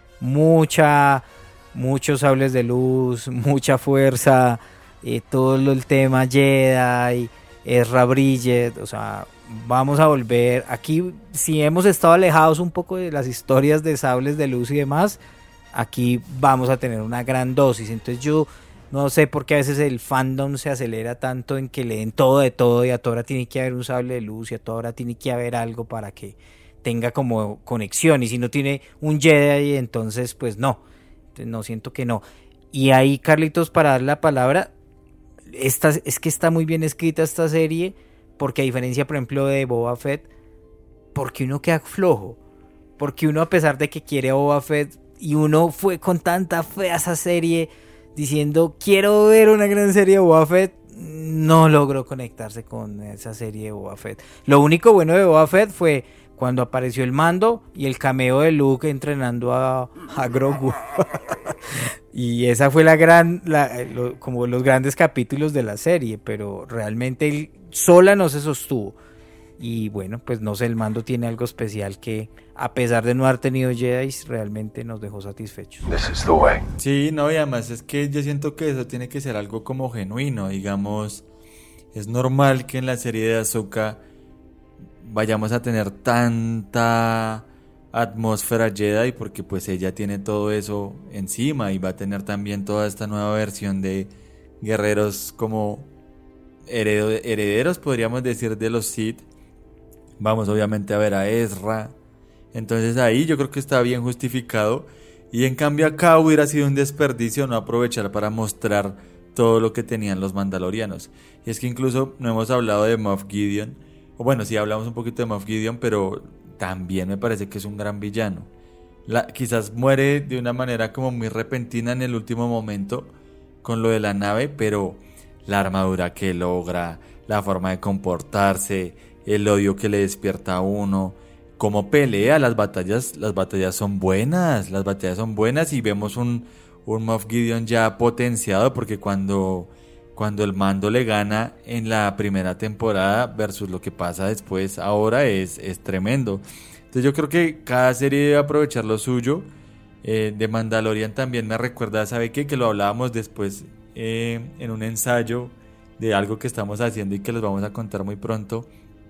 muchos sables de luz, mucha fuerza, todo el tema Jedi, Ezra Bridget, o sea, vamos a volver. Aquí, si hemos estado alejados un poco de las historias de sables de luz y demás, aquí vamos a tener una gran dosis. Entonces yo no sé por qué a veces el fandom se acelera tanto en que le den todo de todo y a toda hora tiene que haber un sable de luz y a toda hora tiene que haber algo para que tenga como conexión, y si no tiene un Jedi entonces pues no, siento que no. Y ahí, Carlitos, para dar la palabra, es que está muy bien escrita esta serie, porque a diferencia, por ejemplo, de Boba Fett, porque uno queda flojo, porque uno, a pesar de que quiere a Boba Fett, y uno fue con tanta fe a esa serie diciendo quiero ver una gran serie de Boba Fett, no logró conectarse con esa serie de Boba Fett. Lo único bueno de Boba Fett fue cuando apareció el Mando y el cameo de Luke entrenando a Grogu. Y esa fue como los grandes capítulos de la serie, pero realmente sola no se sostuvo. Y bueno, pues no sé, el Mando tiene algo especial que, a pesar de no haber tenido Jedi, realmente nos dejó satisfechos. This is the way. Sí, no, y además es que yo siento que eso tiene que ser algo como genuino, digamos. Es normal que en la serie de Ahsoka vayamos a tener tanta atmósfera Jedi, porque pues ella tiene todo eso encima, y va a tener también toda esta nueva versión de guerreros como herederos, podríamos decir, de los Sith. Vamos obviamente a ver a Ezra, entonces ahí yo creo que está bien justificado, y en cambio acá hubiera sido un desperdicio no aprovechar para mostrar todo lo que tenían los mandalorianos. Y es que incluso no hemos hablado de Moff Gideon, o bueno, sí hablamos un poquito de Moff Gideon, pero también me parece que es un gran villano. Quizás muere de una manera como muy repentina en el último momento con lo de la nave, pero la armadura que logra, la forma de comportarse, el odio que le despierta a uno, cómo pelea, las batallas son buenas, y vemos un Moff Gideon ya potenciado, porque cuando el Mando le gana en la primera temporada versus lo que pasa después ahora es tremendo. Entonces yo creo que cada serie debe aprovechar lo suyo. De Mandalorian también me recuerda, ¿sabe qué? Que lo hablábamos después en un ensayo de algo que estamos haciendo y que les vamos a contar muy pronto,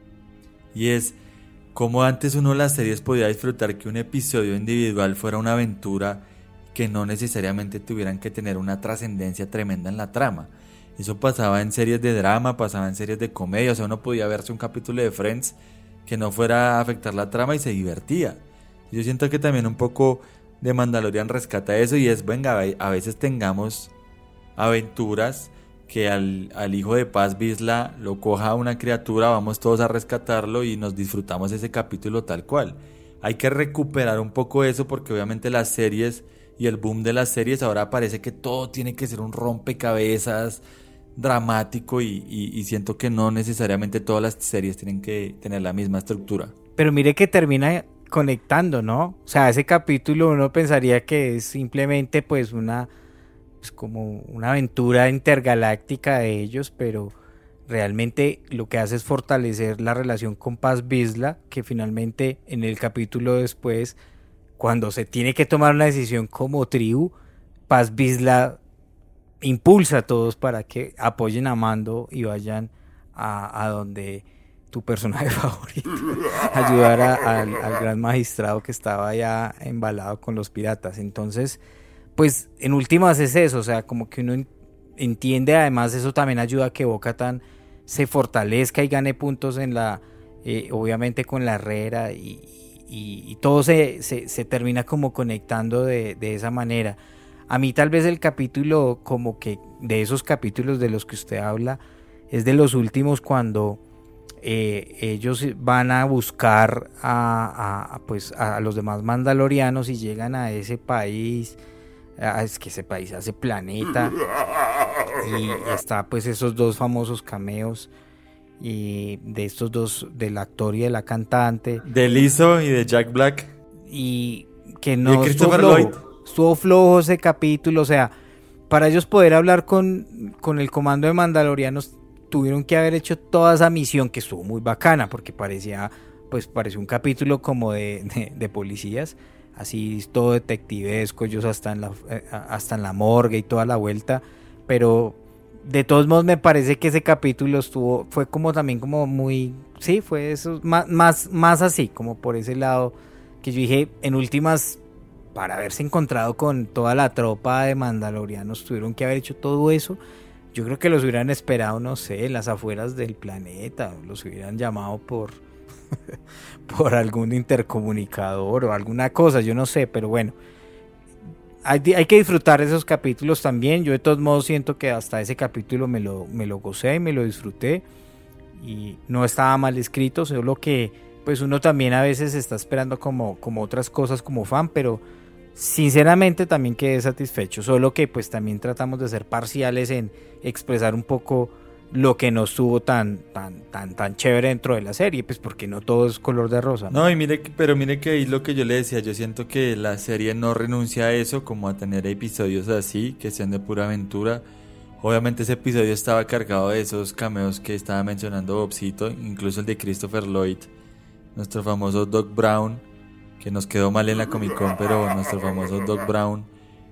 y es como antes uno de las series podía disfrutar que un episodio individual fuera una aventura, que no necesariamente tuvieran que tener una trascendencia tremenda en la trama. Eso pasaba en series de drama, pasaba en series de comedia, o sea, uno podía verse un capítulo de Friends que no fuera a afectar la trama y se divertía. Yo siento que también un poco de Mandalorian rescata eso, y es, venga, a veces tengamos aventuras que al hijo de Paz Vizsla lo coja una criatura, vamos todos a rescatarlo y nos disfrutamos ese capítulo tal cual. Hay que recuperar un poco eso, porque obviamente las series y el boom de las series ahora parece que todo tiene que ser un rompecabezas dramático, y siento que no necesariamente todas las series tienen que tener la misma estructura. Pero mire que termina conectando, ¿no? O sea, ese capítulo uno pensaría que es simplemente pues como una aventura intergaláctica de ellos, pero realmente lo que hace es fortalecer la relación con Paz Vizsla, que finalmente en el capítulo después, cuando se tiene que tomar una decisión como tribu, Paz Vizsla impulsa a todos para que apoyen a Mando y vayan a donde tu personaje favorito, ayudar al gran magistrado que estaba ya embalado con los piratas. Entonces, pues en últimas es eso, o sea, como que uno entiende, además eso también ayuda a que Bo-Katan se fortalezca y gane puntos en obviamente con la Herrera, y todo se termina como conectando de esa manera. A mí tal vez el capítulo, como que de esos capítulos de los que usted habla, es de los últimos cuando ellos van a buscar pues a los demás mandalorianos y llegan a ese país, a ese planeta, y está pues esos dos famosos cameos y de estos dos, del actor y de la cantante, De Lizzo y de Jack Black. y que no de estuvo Christopher flojo, Lloyd. estuvo flojo ese capítulo. O sea, para ellos poder hablar con el comando de mandalorianos tuvieron que haber hecho toda esa misión, que estuvo muy bacana porque parecía un capítulo como de policías, así todo detectivesco, ellos hasta en la morgue y toda la vuelta. Pero de todos modos me parece que ese capítulo fue como también como muy, sí, fue eso, más así, como por ese lado, que yo dije, en últimas, para haberse encontrado con toda la tropa de mandalorianos, tuvieron que haber hecho todo eso. Yo creo que los hubieran esperado, no sé, en las afueras del planeta, los hubieran llamado por algún intercomunicador o alguna cosa, yo no sé, pero bueno, hay que disfrutar esos capítulos también. Yo de todos modos siento que hasta ese capítulo me lo gocé y me lo disfruté, y no estaba mal escrito, solo que pues uno también a veces está esperando como otras cosas como fan, pero sinceramente también quedé satisfecho, solo que pues también tratamos de ser parciales en expresar un poco lo que no estuvo tan chévere dentro de la serie, pues porque no todo es color de rosa, ¿no? No, y mire que ahí lo que yo le decía, yo siento que la serie no renuncia a eso, como a tener episodios así, que sean de pura aventura. Obviamente ese episodio estaba cargado de esos cameos que estaba mencionando Bobcito, incluso el de Christopher Lloyd, nuestro famoso Doc Brown, que nos quedó mal en la Comic Con, pero nuestro famoso Doc Brown,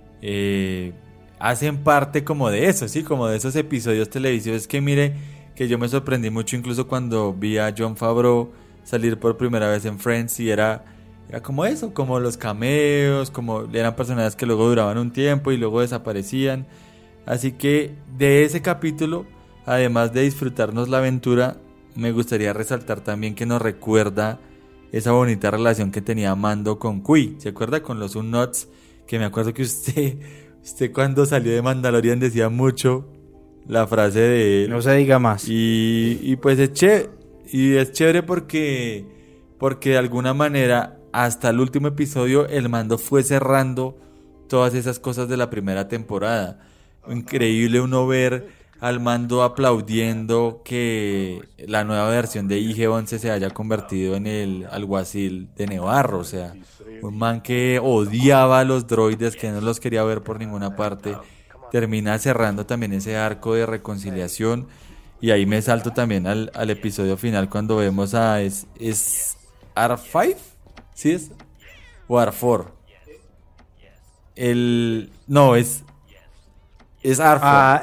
hacen parte como de eso, sí, como de esos episodios televisivos. Que mire que yo me sorprendí mucho incluso cuando vi a Jon Favreau salir por primera vez en Friends, y era como eso, como los cameos, como eran personajes que luego duraban un tiempo y luego desaparecían. Así que de ese capítulo, además de disfrutarnos la aventura, me gustaría resaltar también que nos recuerda esa bonita relación que tenía Mando con Qui. ¿Se acuerda? Con los Unknots, que me acuerdo que usted cuando salió de Mandalorian decía mucho la frase de... No se diga más. Y pues es chévere porque de alguna manera hasta el último episodio el Mando fue cerrando todas esas cosas de la primera temporada. Increíble uno ver al Mando aplaudiendo que la nueva versión de IG-11 se haya convertido en el alguacil de Nevarro. O sea, un man que odiaba a los droides, que no los quería ver por ninguna parte, termina cerrando también ese arco de reconciliación. Y ahí me salto también al episodio final cuando vemos a... ¿Es R5? ¿Sí es? ¿O R4? No, es R4.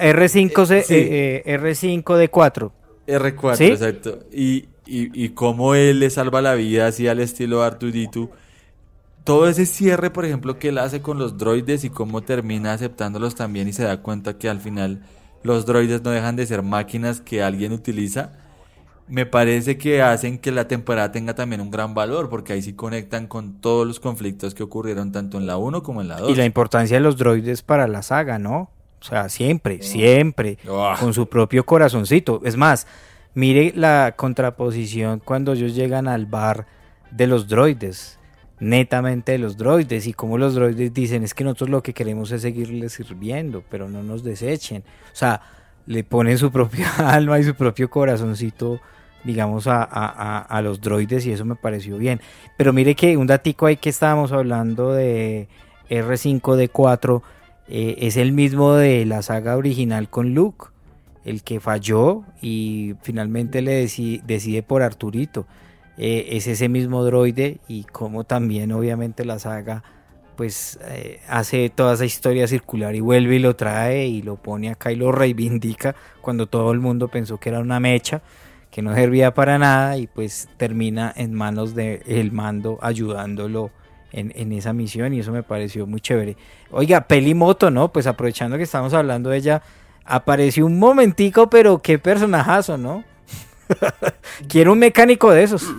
R5D4. R4, ¿sí? Exacto. Y cómo él le salva la vida así al estilo R2D2. Todo ese cierre, por ejemplo, que él hace con los droides y cómo termina aceptándolos también y se da cuenta que al final los droides no dejan de ser máquinas que alguien utiliza, me parece que hacen que la temporada tenga también un gran valor, porque ahí sí conectan con todos los conflictos que ocurrieron tanto en la 1 como en la 2. Y la importancia de los droides para la saga, ¿no? O sea, siempre, con su propio corazoncito. Es más, mire la contraposición cuando ellos llegan al bar de los droides, netamente de los droides, y como los droides dicen, es que nosotros lo que queremos es seguirles sirviendo, pero no nos desechen. O sea, le ponen su propia alma y su propio corazoncito, digamos, a los droides, y eso me pareció bien. Pero mire que un datico ahí que estábamos hablando de R5D4, es el mismo de la saga original con Luke, el que falló y finalmente le decide por Arturito. Es ese mismo droide, y como también obviamente la saga pues hace toda esa historia circular y vuelve y lo trae y lo pone acá y lo reivindica cuando todo el mundo pensó que era una mecha que no servía para nada, y pues termina en manos del Mando ayudándolo en esa misión, y eso me pareció muy chévere. Oiga, Peli Moto, ¿no? Pues aprovechando que estamos hablando de ella, apareció un momentico, pero qué personajazo, ¿no? Quiero un mecánico de esos.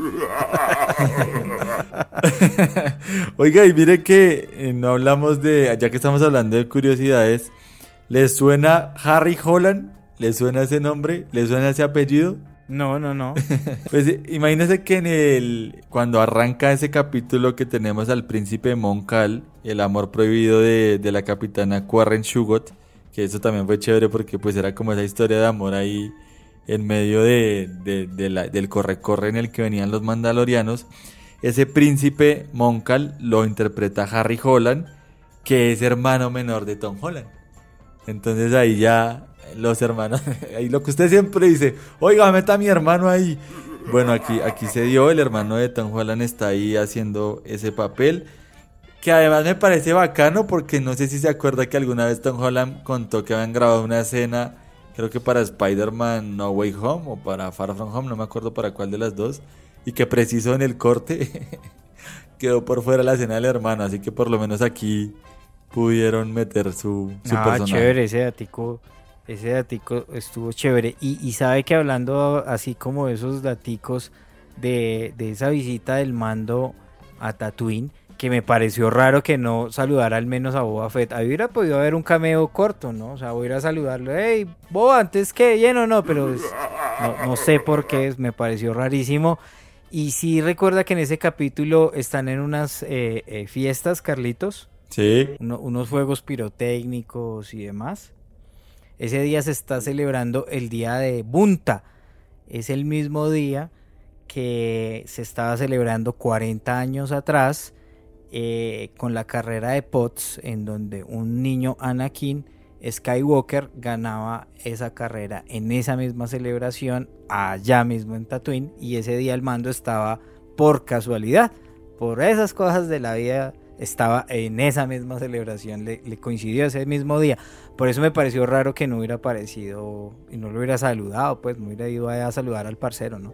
Oiga, y mire que no hablamos de, ya que estamos hablando de curiosidades, ¿les suena Harry Holland? ¿Les suena ese nombre? ¿Les suena ese apellido? No. Pues imagínese que cuando arranca ese capítulo que tenemos al príncipe Mon Cal, el amor prohibido de la capitana Quarren Shugot, que eso también fue chévere porque pues era como esa historia de amor ahí en medio del corre-corre en el que venían los mandalorianos. Ese príncipe Mon Cal lo interpreta Harry Holland, que es hermano menor de Tom Holland. Entonces ahí ya los hermanos, ahí lo que usted siempre dice, oiga, meta a mi hermano ahí. Bueno, aquí se dio, el hermano de Tom Holland está ahí haciendo ese papel, que además me parece bacano porque no sé si se acuerda que alguna vez Tom Holland contó que habían grabado una escena, creo que para Spider-Man No Way Home o para Far From Home, no me acuerdo para cuál de las dos, y que preciso en el corte quedó por fuera la escena del hermano, así que por lo menos aquí pudieron meter su personaje. Chévere, ese datico estuvo chévere. Y sabe que hablando así como de esos daticos de esa visita del mando a Tatooine, que me pareció raro que no saludara al menos a Boba Fett. Ahí hubiera podido haber un cameo corto, ¿no? O sea, voy a ir a saludarlo. Hey, Boba, antes que lleno, no, pero no sé por qué, me pareció rarísimo. Y sí recuerda que en ese capítulo están en unas fiestas, Carlitos. Sí. Unos fuegos pirotécnicos y demás. Ese día se está celebrando el día de Bunta. Es el mismo día que se estaba celebrando 40 años atrás con la carrera de Pods, en donde un niño Anakin Skywalker ganaba esa carrera en esa misma celebración allá mismo en Tatooine, y ese día el mando estaba por casualidad, por esas cosas de la vida, estaba en esa misma celebración, le coincidió ese mismo día. Por eso me pareció raro que no hubiera aparecido y no lo hubiera saludado, pues no hubiera ido a saludar al parcero, ¿no?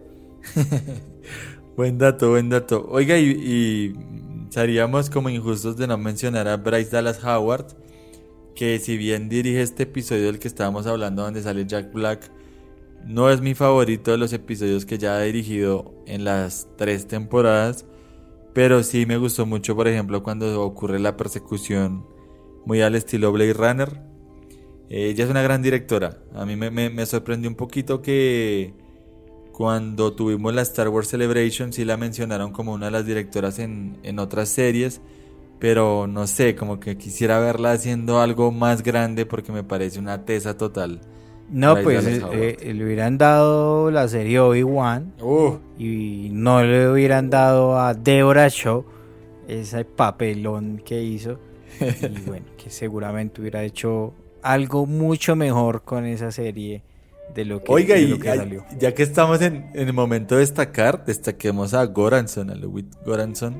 Buen dato. Oiga, y seríamos como injustos de no mencionar a Bryce Dallas Howard, que si bien dirige este episodio del que estábamos hablando donde sale Jack Black, no es mi favorito de los episodios que ya ha dirigido en las 3 temporadas, pero sí me gustó mucho, por ejemplo, cuando ocurre la persecución muy al estilo Blade Runner. Ella es una gran directora. A mí me sorprendió un poquito que cuando tuvimos la Star Wars Celebration sí la mencionaron como una de las directoras en otras series, pero no sé, como que quisiera verla haciendo algo más grande porque me parece una tesa total. No, pues le hubieran dado la serie Obi-Wan y no le hubieran dado a Deborah Shaw ese papelón que hizo, y bueno, que seguramente hubiera hecho algo mucho mejor con esa serie de lo que, oiga, de lo que salió. Ya que estamos en el momento de destaquemos a Goranson, a Ludwig Goranson.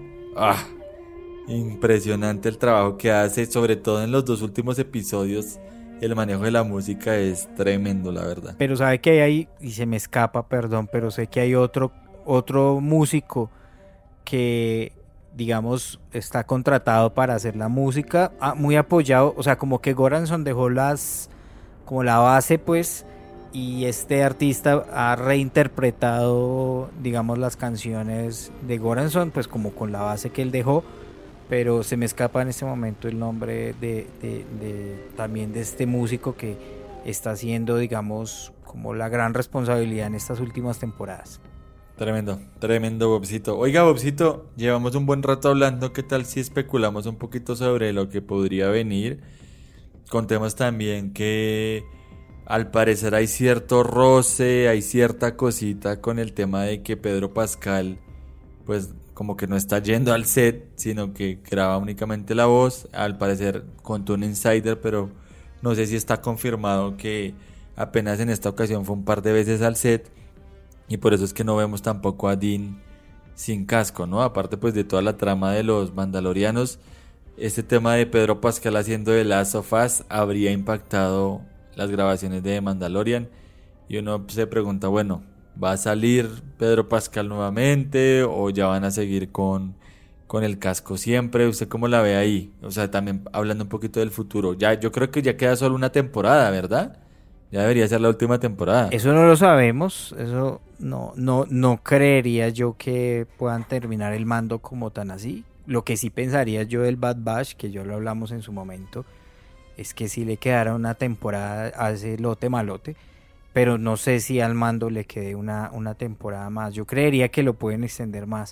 Impresionante el trabajo que hace, sobre todo en los 2 últimos episodios. El manejo de la música es tremendo, la verdad. Pero sabe que hay, y se me escapa, perdón, pero sé que hay otro músico que, digamos, está contratado para hacer la música, muy apoyado, o sea, como que Goranson dejó como la base, pues, y este artista ha reinterpretado, digamos, las canciones de Goranson, pues como con la base que él dejó, pero se me escapa en este momento el nombre también de este músico que está haciendo, digamos, como la gran responsabilidad en estas últimas temporadas. Tremendo, Bobcito. Oiga, Bobcito, llevamos un buen rato hablando. ¿Qué tal si especulamos un poquito sobre lo que podría venir? Contemos también que al parecer hay cierto roce, hay cierta cosita con el tema de que Pedro Pascal, pues como que no está yendo al set, sino que graba únicamente la voz. Al parecer contó un insider, pero no sé si está confirmado, que apenas en esta ocasión fue un par de veces al set, y por eso es que no vemos tampoco a Dean sin casco, ¿no? Aparte pues de toda la trama de los mandalorianos, este tema de Pedro Pascal haciendo de Last of Us habría impactado las grabaciones de Mandalorian, y uno se pregunta, bueno, ¿va a salir Pedro Pascal nuevamente o ya van a seguir con el casco siempre? ¿Usted cómo la ve ahí? O sea, también hablando un poquito del futuro. Yo creo que ya queda solo una temporada, ¿verdad? Ya debería ser la última temporada. Eso no lo sabemos, eso no creería yo que puedan terminar el mando como tan así. Lo que sí pensaría yo del Bad Batch, que yo lo hablamos en su momento, es que si le quedara una temporada a ese lote malote. pero no sé si al mando le quede una temporada más. Yo creería que lo pueden extender más,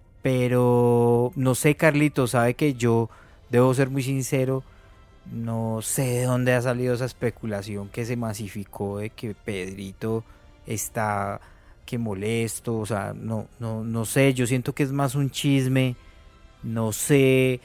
pero no sé, Carlitos, sabe que yo debo ser muy sincero, no sé de dónde ha salido esa especulación que se masificó de que Pedrito está que molesto, o sea, no sé, yo siento que es más un chisme, no sé,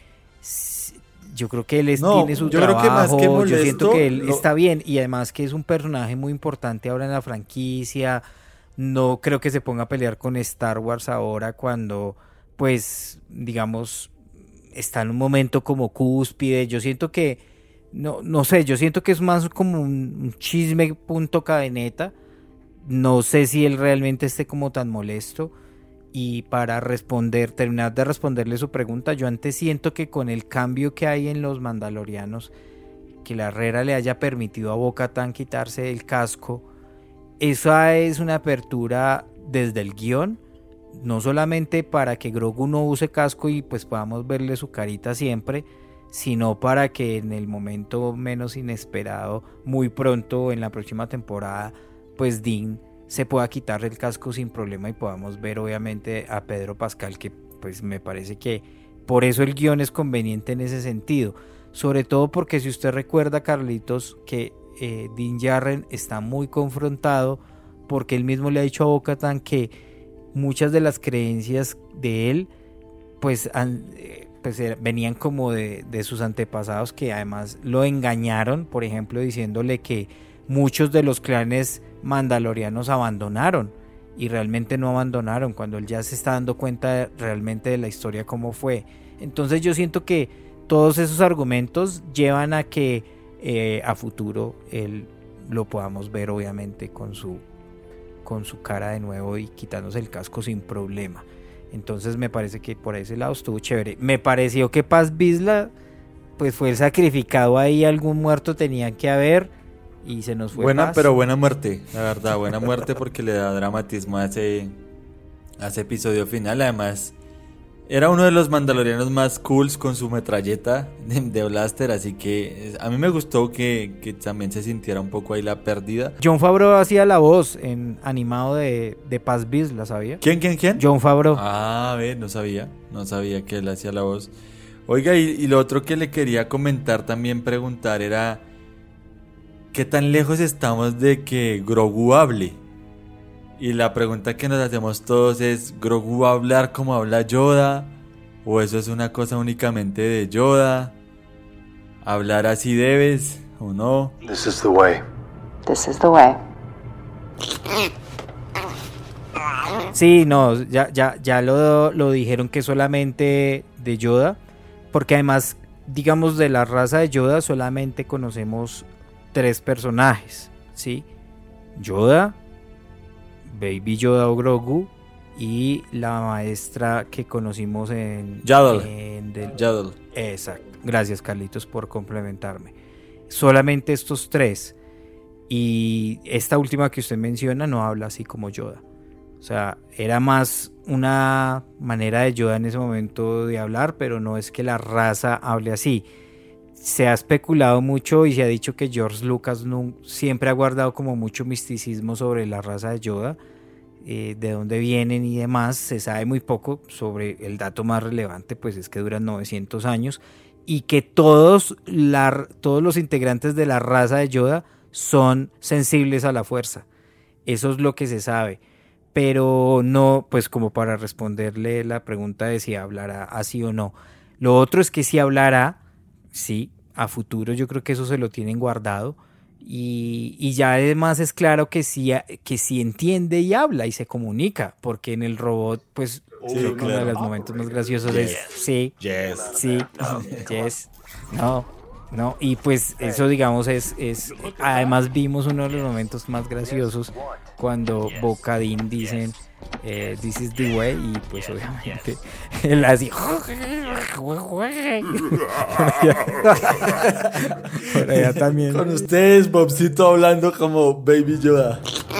yo creo que él tiene su trabajo, creo que más que molesto, yo siento que él está bien, y además que es un personaje muy importante ahora en la franquicia. No creo que se ponga a pelear con Star Wars ahora cuando, pues, digamos, está en un momento como cúspide. Yo siento que, no sé, yo siento que es más como un chisme punto cadeneta. No sé si él realmente esté como tan molesto. Y para terminar de responderle su pregunta, yo antes siento que con el cambio que hay en los Mandalorianos, que la Herrera le haya permitido a Bo-Katan quitarse el casco, esa es una apertura desde el guión, no solamente para que Grogu no use casco y pues podamos verle su carita siempre, sino para que en el momento menos inesperado, muy pronto en la próxima temporada, pues Din se pueda quitar el casco sin problema y podamos ver obviamente a Pedro Pascal, que pues me parece que por eso el guión es conveniente en ese sentido, sobre todo porque si usted recuerda, Carlitos, que Din Djarin está muy confrontado porque él mismo le ha dicho a Bo-Katan que muchas de las creencias de él pues venían como de sus antepasados, que además lo engañaron, por ejemplo diciéndole que muchos de los clanes mandalorianos abandonaron, y realmente no abandonaron, cuando él ya se está dando cuenta realmente de la historia cómo fue. Entonces yo siento que todos esos argumentos llevan a que a futuro él lo podamos ver obviamente con su cara de nuevo y quitándose el casco sin problema. Entonces me parece que por ese lado estuvo chévere. Me pareció que Paz Vizsla pues fue el sacrificado ahí, algún muerto tenía que haber y se nos fue buena, Paz. pero buena muerte, la verdad, buena muerte porque le da dramatismo a ese episodio final. Además era uno de los mandalorianos más cools con su metralleta de blaster, así que a mí me gustó que también se sintiera un poco ahí la pérdida. Jon Favreau hacía la voz en animado de Paz Vizsla, ¿sabía? ¿Quién? Jon Favreau. Ah, no sabía que él hacía la voz. Oiga, y lo otro que le quería comentar, también preguntar, era ¿qué tan lejos estamos de que Grogu hable? Y la pregunta que nos hacemos todos es, ¿Grogu va a hablar como habla Yoda? ¿O eso es una cosa únicamente de Yoda? ¿Hablar así debes o no? This is the way. This is the way. Sí, no, ya lo dijeron que solamente de Yoda, porque además, digamos, de la raza de Yoda solamente conocemos 3 personajes, ¿sí? Yoda, Baby Yoda o Grogu, y la maestra que conocimos en Yaddle. Exacto. Gracias, Carlitos, por complementarme. Solamente estos 3. Y esta última que usted menciona no habla así como Yoda. O sea, era más una manera de Yoda en ese momento de hablar, pero no es que la raza hable así. Se ha especulado mucho y se ha dicho que George Lucas siempre ha guardado como mucho misticismo sobre la raza de Yoda, de dónde vienen y demás. Se sabe muy poco. Sobre el dato más relevante pues es que duran 900 años y que todos los integrantes de la raza de Yoda son sensibles a la fuerza. Eso es lo que se sabe, pero no, pues como para responderle la pregunta de si hablará así o no. Lo otro es que si hablará, sí, a futuro yo creo que eso se lo tienen guardado, y ya además es claro que sí entiende y habla y se comunica, porque en el robot pues creo que uno de los momentos más graciosos es sí, no, y pues eso digamos es además vimos uno de los momentos más graciosos cuando Bo-Katan dicen this is the way, y pues obviamente él así por allá también con ustedes Bobcito hablando como Baby Yoda.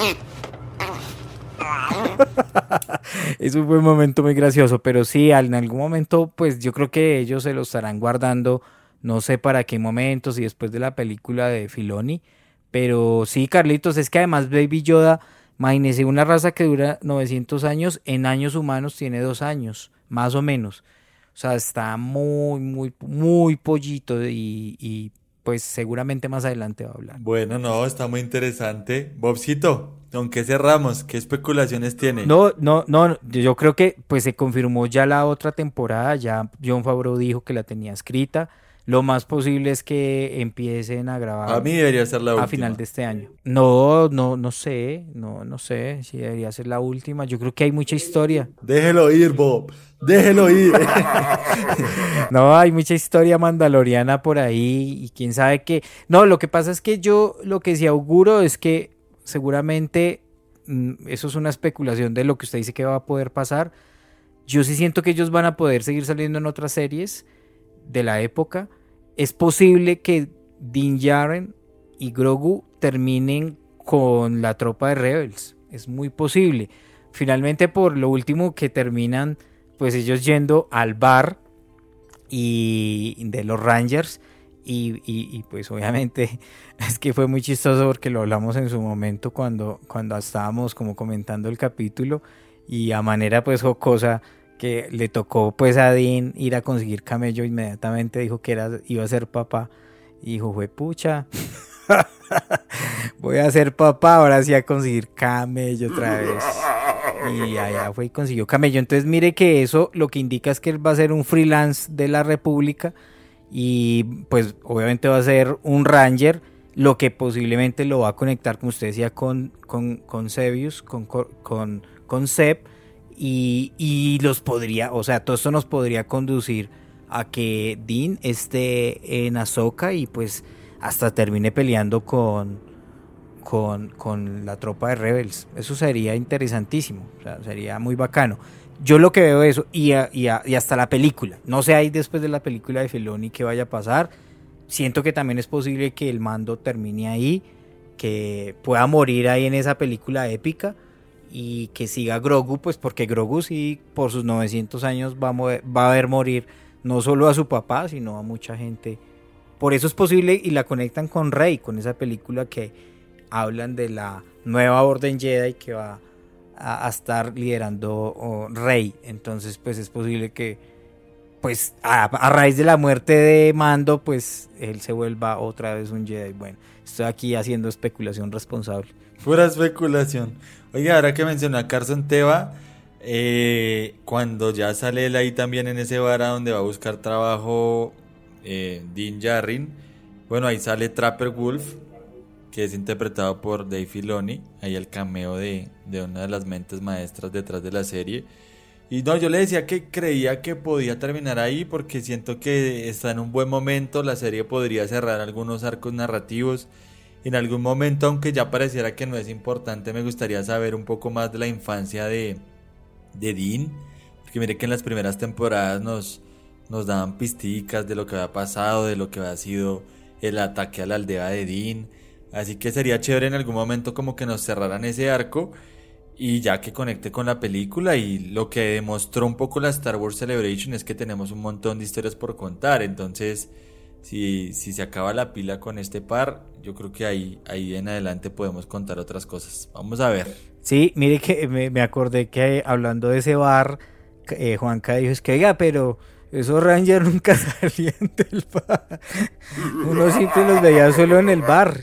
Eso fue un momento muy gracioso, pero sí, en algún momento pues yo creo que ellos se lo estarán guardando, no sé para qué momento, si después de la película de Filoni, Pero sí, Carlitos, es que además Baby Yoda, imagínese, una raza que dura 900 años, en años humanos tiene 2 años, más o menos. O sea, está muy, muy, muy pollito y pues seguramente más adelante va a hablar. Bueno, no, está muy interesante. Bobcito, ¿con qué cerramos? ¿Qué especulaciones tiene? No, yo creo que pues se confirmó ya la otra temporada, ya Jon Favreau dijo que la tenía escrita. Lo más posible es que empiecen a grabar A mí debería ser la última. a final de este año. No sé si debería ser la última. Yo creo que hay mucha historia. Déjelo ir, Bob. Déjelo ir. No, hay mucha historia mandaloriana por ahí y quién sabe qué. No, lo que pasa es que yo lo que sí auguro es que seguramente eso es una especulación de lo que usted dice que va a poder pasar. Yo sí siento que ellos van a poder seguir saliendo en otras series de la época. Es posible que Din Djarin y Grogu terminen con la tropa de Rebels. Es muy posible. Finalmente, por lo último que terminan, pues ellos yendo al bar y de los Rangers y pues obviamente es que fue muy chistoso porque lo hablamos en su momento cuando estábamos como comentando el capítulo y a manera pues jocosa que le tocó pues a Dean ir a conseguir camello, inmediatamente dijo que iba a ser papá y dijo, fue pucha, voy a ser papá, ahora sí a conseguir camello otra vez. Y allá fue y consiguió camello. Entonces mire que eso lo que indica es que él va a ser un freelance de la República y pues obviamente va a ser un Ranger, lo que posiblemente lo va a conectar, como usted decía, con Sebius, con Zeb, y los podría, o sea, todo esto nos podría conducir a que Dean esté en Ahsoka y pues hasta termine peleando con la tropa de Rebels. Eso sería interesantísimo, o sea, sería muy bacano. Yo lo que veo es eso, y hasta la película, no sé ahí después de la película de Filoni qué vaya a pasar. Siento que también es posible que el Mando termine ahí, que pueda morir ahí en esa película épica y que siga Grogu, pues porque Grogu sí por sus 900 años va a ver morir no solo a su papá, sino a mucha gente. Por eso es posible y la conectan con Rey, con esa película que hablan de la nueva Orden Jedi que va a estar liderando Rey. Entonces pues es posible que pues a raíz de la muerte de Mando pues él se vuelva otra vez un Jedi. Bueno, estoy aquí haciendo especulación responsable. Pura especulación. Oiga, ahora que mencionó a Carson Teva, cuando ya sale él ahí también en ese bar a donde va a buscar trabajo Din Djarin, bueno, ahí sale Trapper Wolf, que es interpretado por Dave Filoni, ahí el cameo de una de las mentes maestras detrás de la serie. Y no, yo le decía que creía que podía terminar ahí porque siento que está en un buen momento, la serie podría cerrar algunos arcos narrativos. En algún momento, aunque ya pareciera que no es importante, me gustaría saber un poco más de la infancia de Dean, porque mire que en las primeras temporadas nos daban pisticas de lo que había pasado, de lo que había sido el ataque a la aldea de Dean. Así que sería chévere en algún momento como que nos cerraran ese arco y ya que conecte con la película. Y lo que demostró un poco la Star Wars Celebration es que tenemos un montón de historias por contar. Entonces, si se acaba la pila con este par, yo creo que ahí en adelante podemos contar otras cosas. Vamos a ver. Sí, mire que me acordé que hablando de ese bar, Juanca dijo, es que oiga, pero esos Rangers nunca salían del bar. Uno siempre los veía solo en el bar.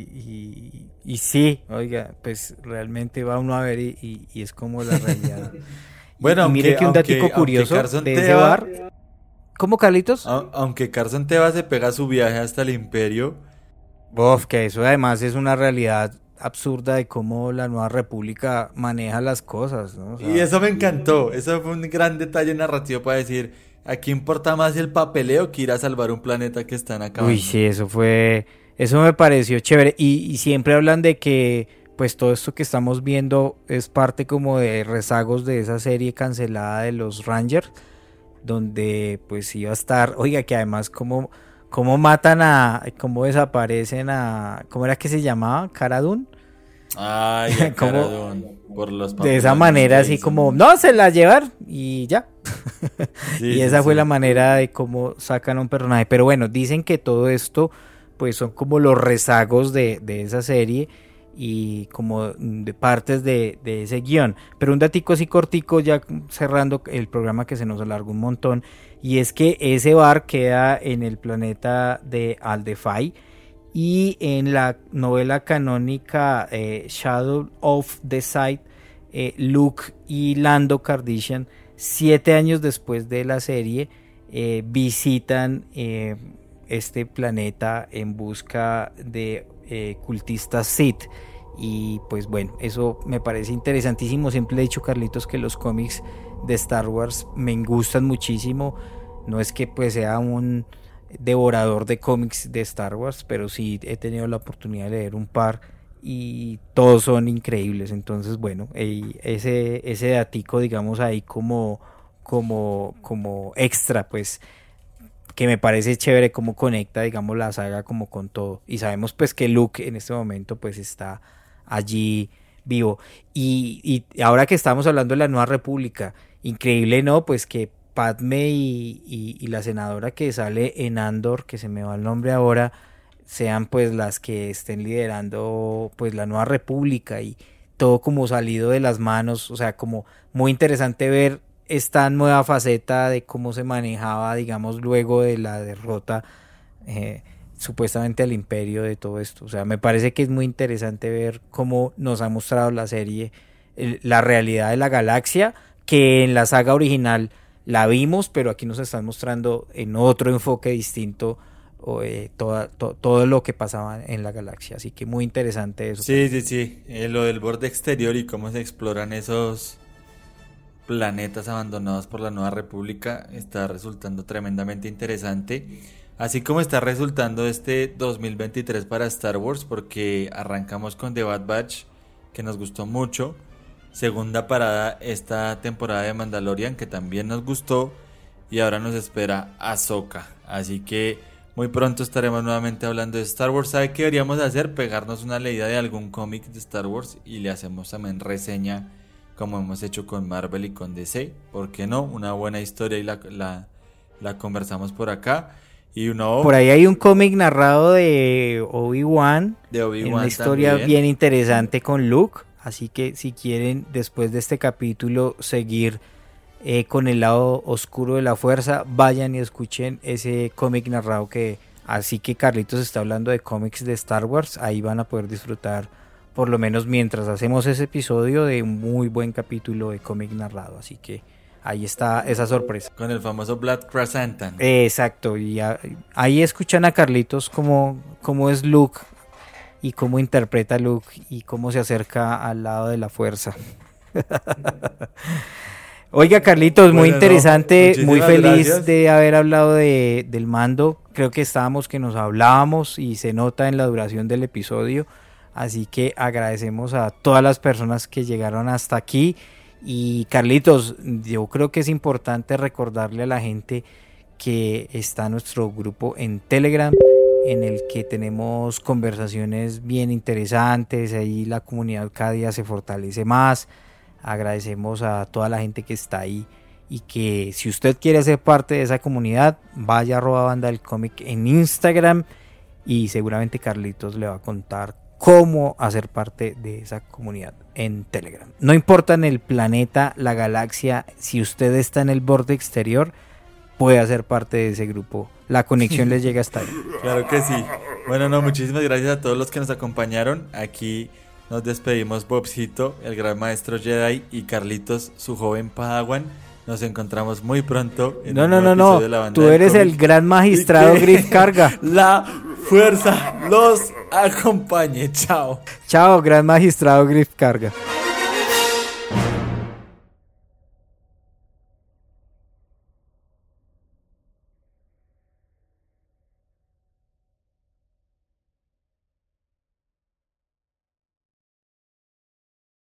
Y sí, oiga, pues realmente va uno a ver y es como la realidad. Bueno, mire que un datico curioso de ese bar. ¿Cómo, Carlitos? Aunque Carson Teva se pega su viaje hasta el Imperio. Que eso además es una realidad absurda de cómo la Nueva República maneja las cosas, ¿no? O sea, y eso me encantó. Eso fue un gran detalle narrativo para decir, aquí importa más el papeleo que ir a salvar un planeta que están acabando. Uy, sí, eso me pareció chévere. Y siempre hablan de que pues todo esto que estamos viendo es parte como de rezagos de esa serie cancelada de los Rangers, donde pues iba a estar, oiga, que además cómo matan cómo desaparecen ¿cómo era que se llamaba? ¿Cara Dune? Ay, Cara Dune, por los de esa manera así como, no, se la llevar y ya. Sí, y esa fue la manera de cómo sacan a un personaje. Pero bueno, dicen que todo esto pues son como los rezagos de esa serie y como de partes de ese guión. Pero un datico así cortico, ya cerrando el programa que se nos alargó un montón, y es que ese bar queda en el planeta de Aldefai, y en la novela canónica Shadow of the Side, Luke y Lando Calrissian, 7 años después de la serie, visitan este planeta en busca de cultistas Sith. Y pues bueno, eso me parece interesantísimo. Siempre le he dicho, Carlitos, que los cómics de Star Wars me gustan muchísimo. No es que pues sea un devorador de cómics de Star Wars, pero sí he tenido la oportunidad de leer un par y todos son increíbles. Entonces bueno, ese datico, digamos, ahí como extra, pues, que me parece chévere cómo conecta, digamos, la saga como con todo. Y sabemos pues que Luke en este momento pues está allí vivo. Y ahora que estamos hablando de la Nueva República, increíble, ¿no? Pues que Padme y la senadora que sale en Andor, que se me va el nombre ahora, sean pues las que estén liderando pues la Nueva República, y todo como salido de las manos. O sea, como muy interesante ver esta nueva faceta de cómo se manejaba, digamos, luego de la derrota supuestamente al imperio de todo esto. O sea, me parece que es muy interesante ver cómo nos ha mostrado la serie la realidad de la galaxia, que en la saga original la vimos, pero aquí nos están mostrando en otro enfoque distinto todo lo que pasaba en la galaxia. Así que muy interesante eso. Sí. Lo del borde exterior y cómo se exploran esos planetas abandonados por la Nueva República está resultando tremendamente interesante, así como está resultando este 2023 para Star Wars, porque arrancamos con The Bad Batch, que nos gustó mucho, segunda parada esta temporada de Mandalorian, que también nos gustó, y ahora nos espera Ahsoka, así que muy pronto estaremos nuevamente hablando de Star Wars. ¿Sabe qué deberíamos hacer? Pegarnos una leída de algún cómic de Star Wars y le hacemos también reseña, como hemos hecho con Marvel y con DC. ¿Por qué no? Una buena historia y la conversamos por acá. Y por ahí hay un cómic narrado de Obi-Wan, una historia también bien interesante con Luke. Así que si quieren, después de este capítulo, seguir con el lado oscuro de la fuerza, vayan y escuchen ese cómic narrado así que Carlitos está hablando de cómics de Star Wars. Ahí van a poder disfrutar, por lo menos mientras hacemos ese episodio, de un muy buen capítulo de cómic narrado. Así que ahí está esa sorpresa. Con el famoso Black Krrsantan. Exacto, y ahí escuchan a Carlitos cómo es Luke y cómo interpreta Luke y cómo se acerca al lado de la fuerza. Oiga, Carlitos, muy interesante, muy feliz gracias de haber hablado del Mando. Creo que que nos hablábamos y se nota en la duración del episodio. Así que agradecemos a todas las personas que llegaron hasta aquí. Y Carlitos, yo creo que es importante recordarle a la gente que está nuestro grupo en Telegram, en el que tenemos conversaciones bien interesantes. Ahí la comunidad cada día se fortalece más. Agradecemos a toda la gente que está ahí, y que si usted quiere ser parte de esa comunidad, vaya a @banda del cómic en Instagram, y seguramente Carlitos le va a contar cómo hacer parte de esa comunidad en Telegram. No importa en el planeta, la galaxia, si usted está en el borde exterior, puede hacer parte de ese grupo. La conexión les llega hasta ahí. Claro que sí. Bueno, muchísimas gracias a todos los que nos acompañaron. Aquí nos despedimos, Bobcito, el gran maestro Jedi, y Carlitos, su joven Padawan. Nos encontramos muy pronto en un nuevo episodio de La Banda Tú eres el gran magistrado Griff Karga. La fuerza los acompañe. Chao. Chao, gran magistrado Griff Karga.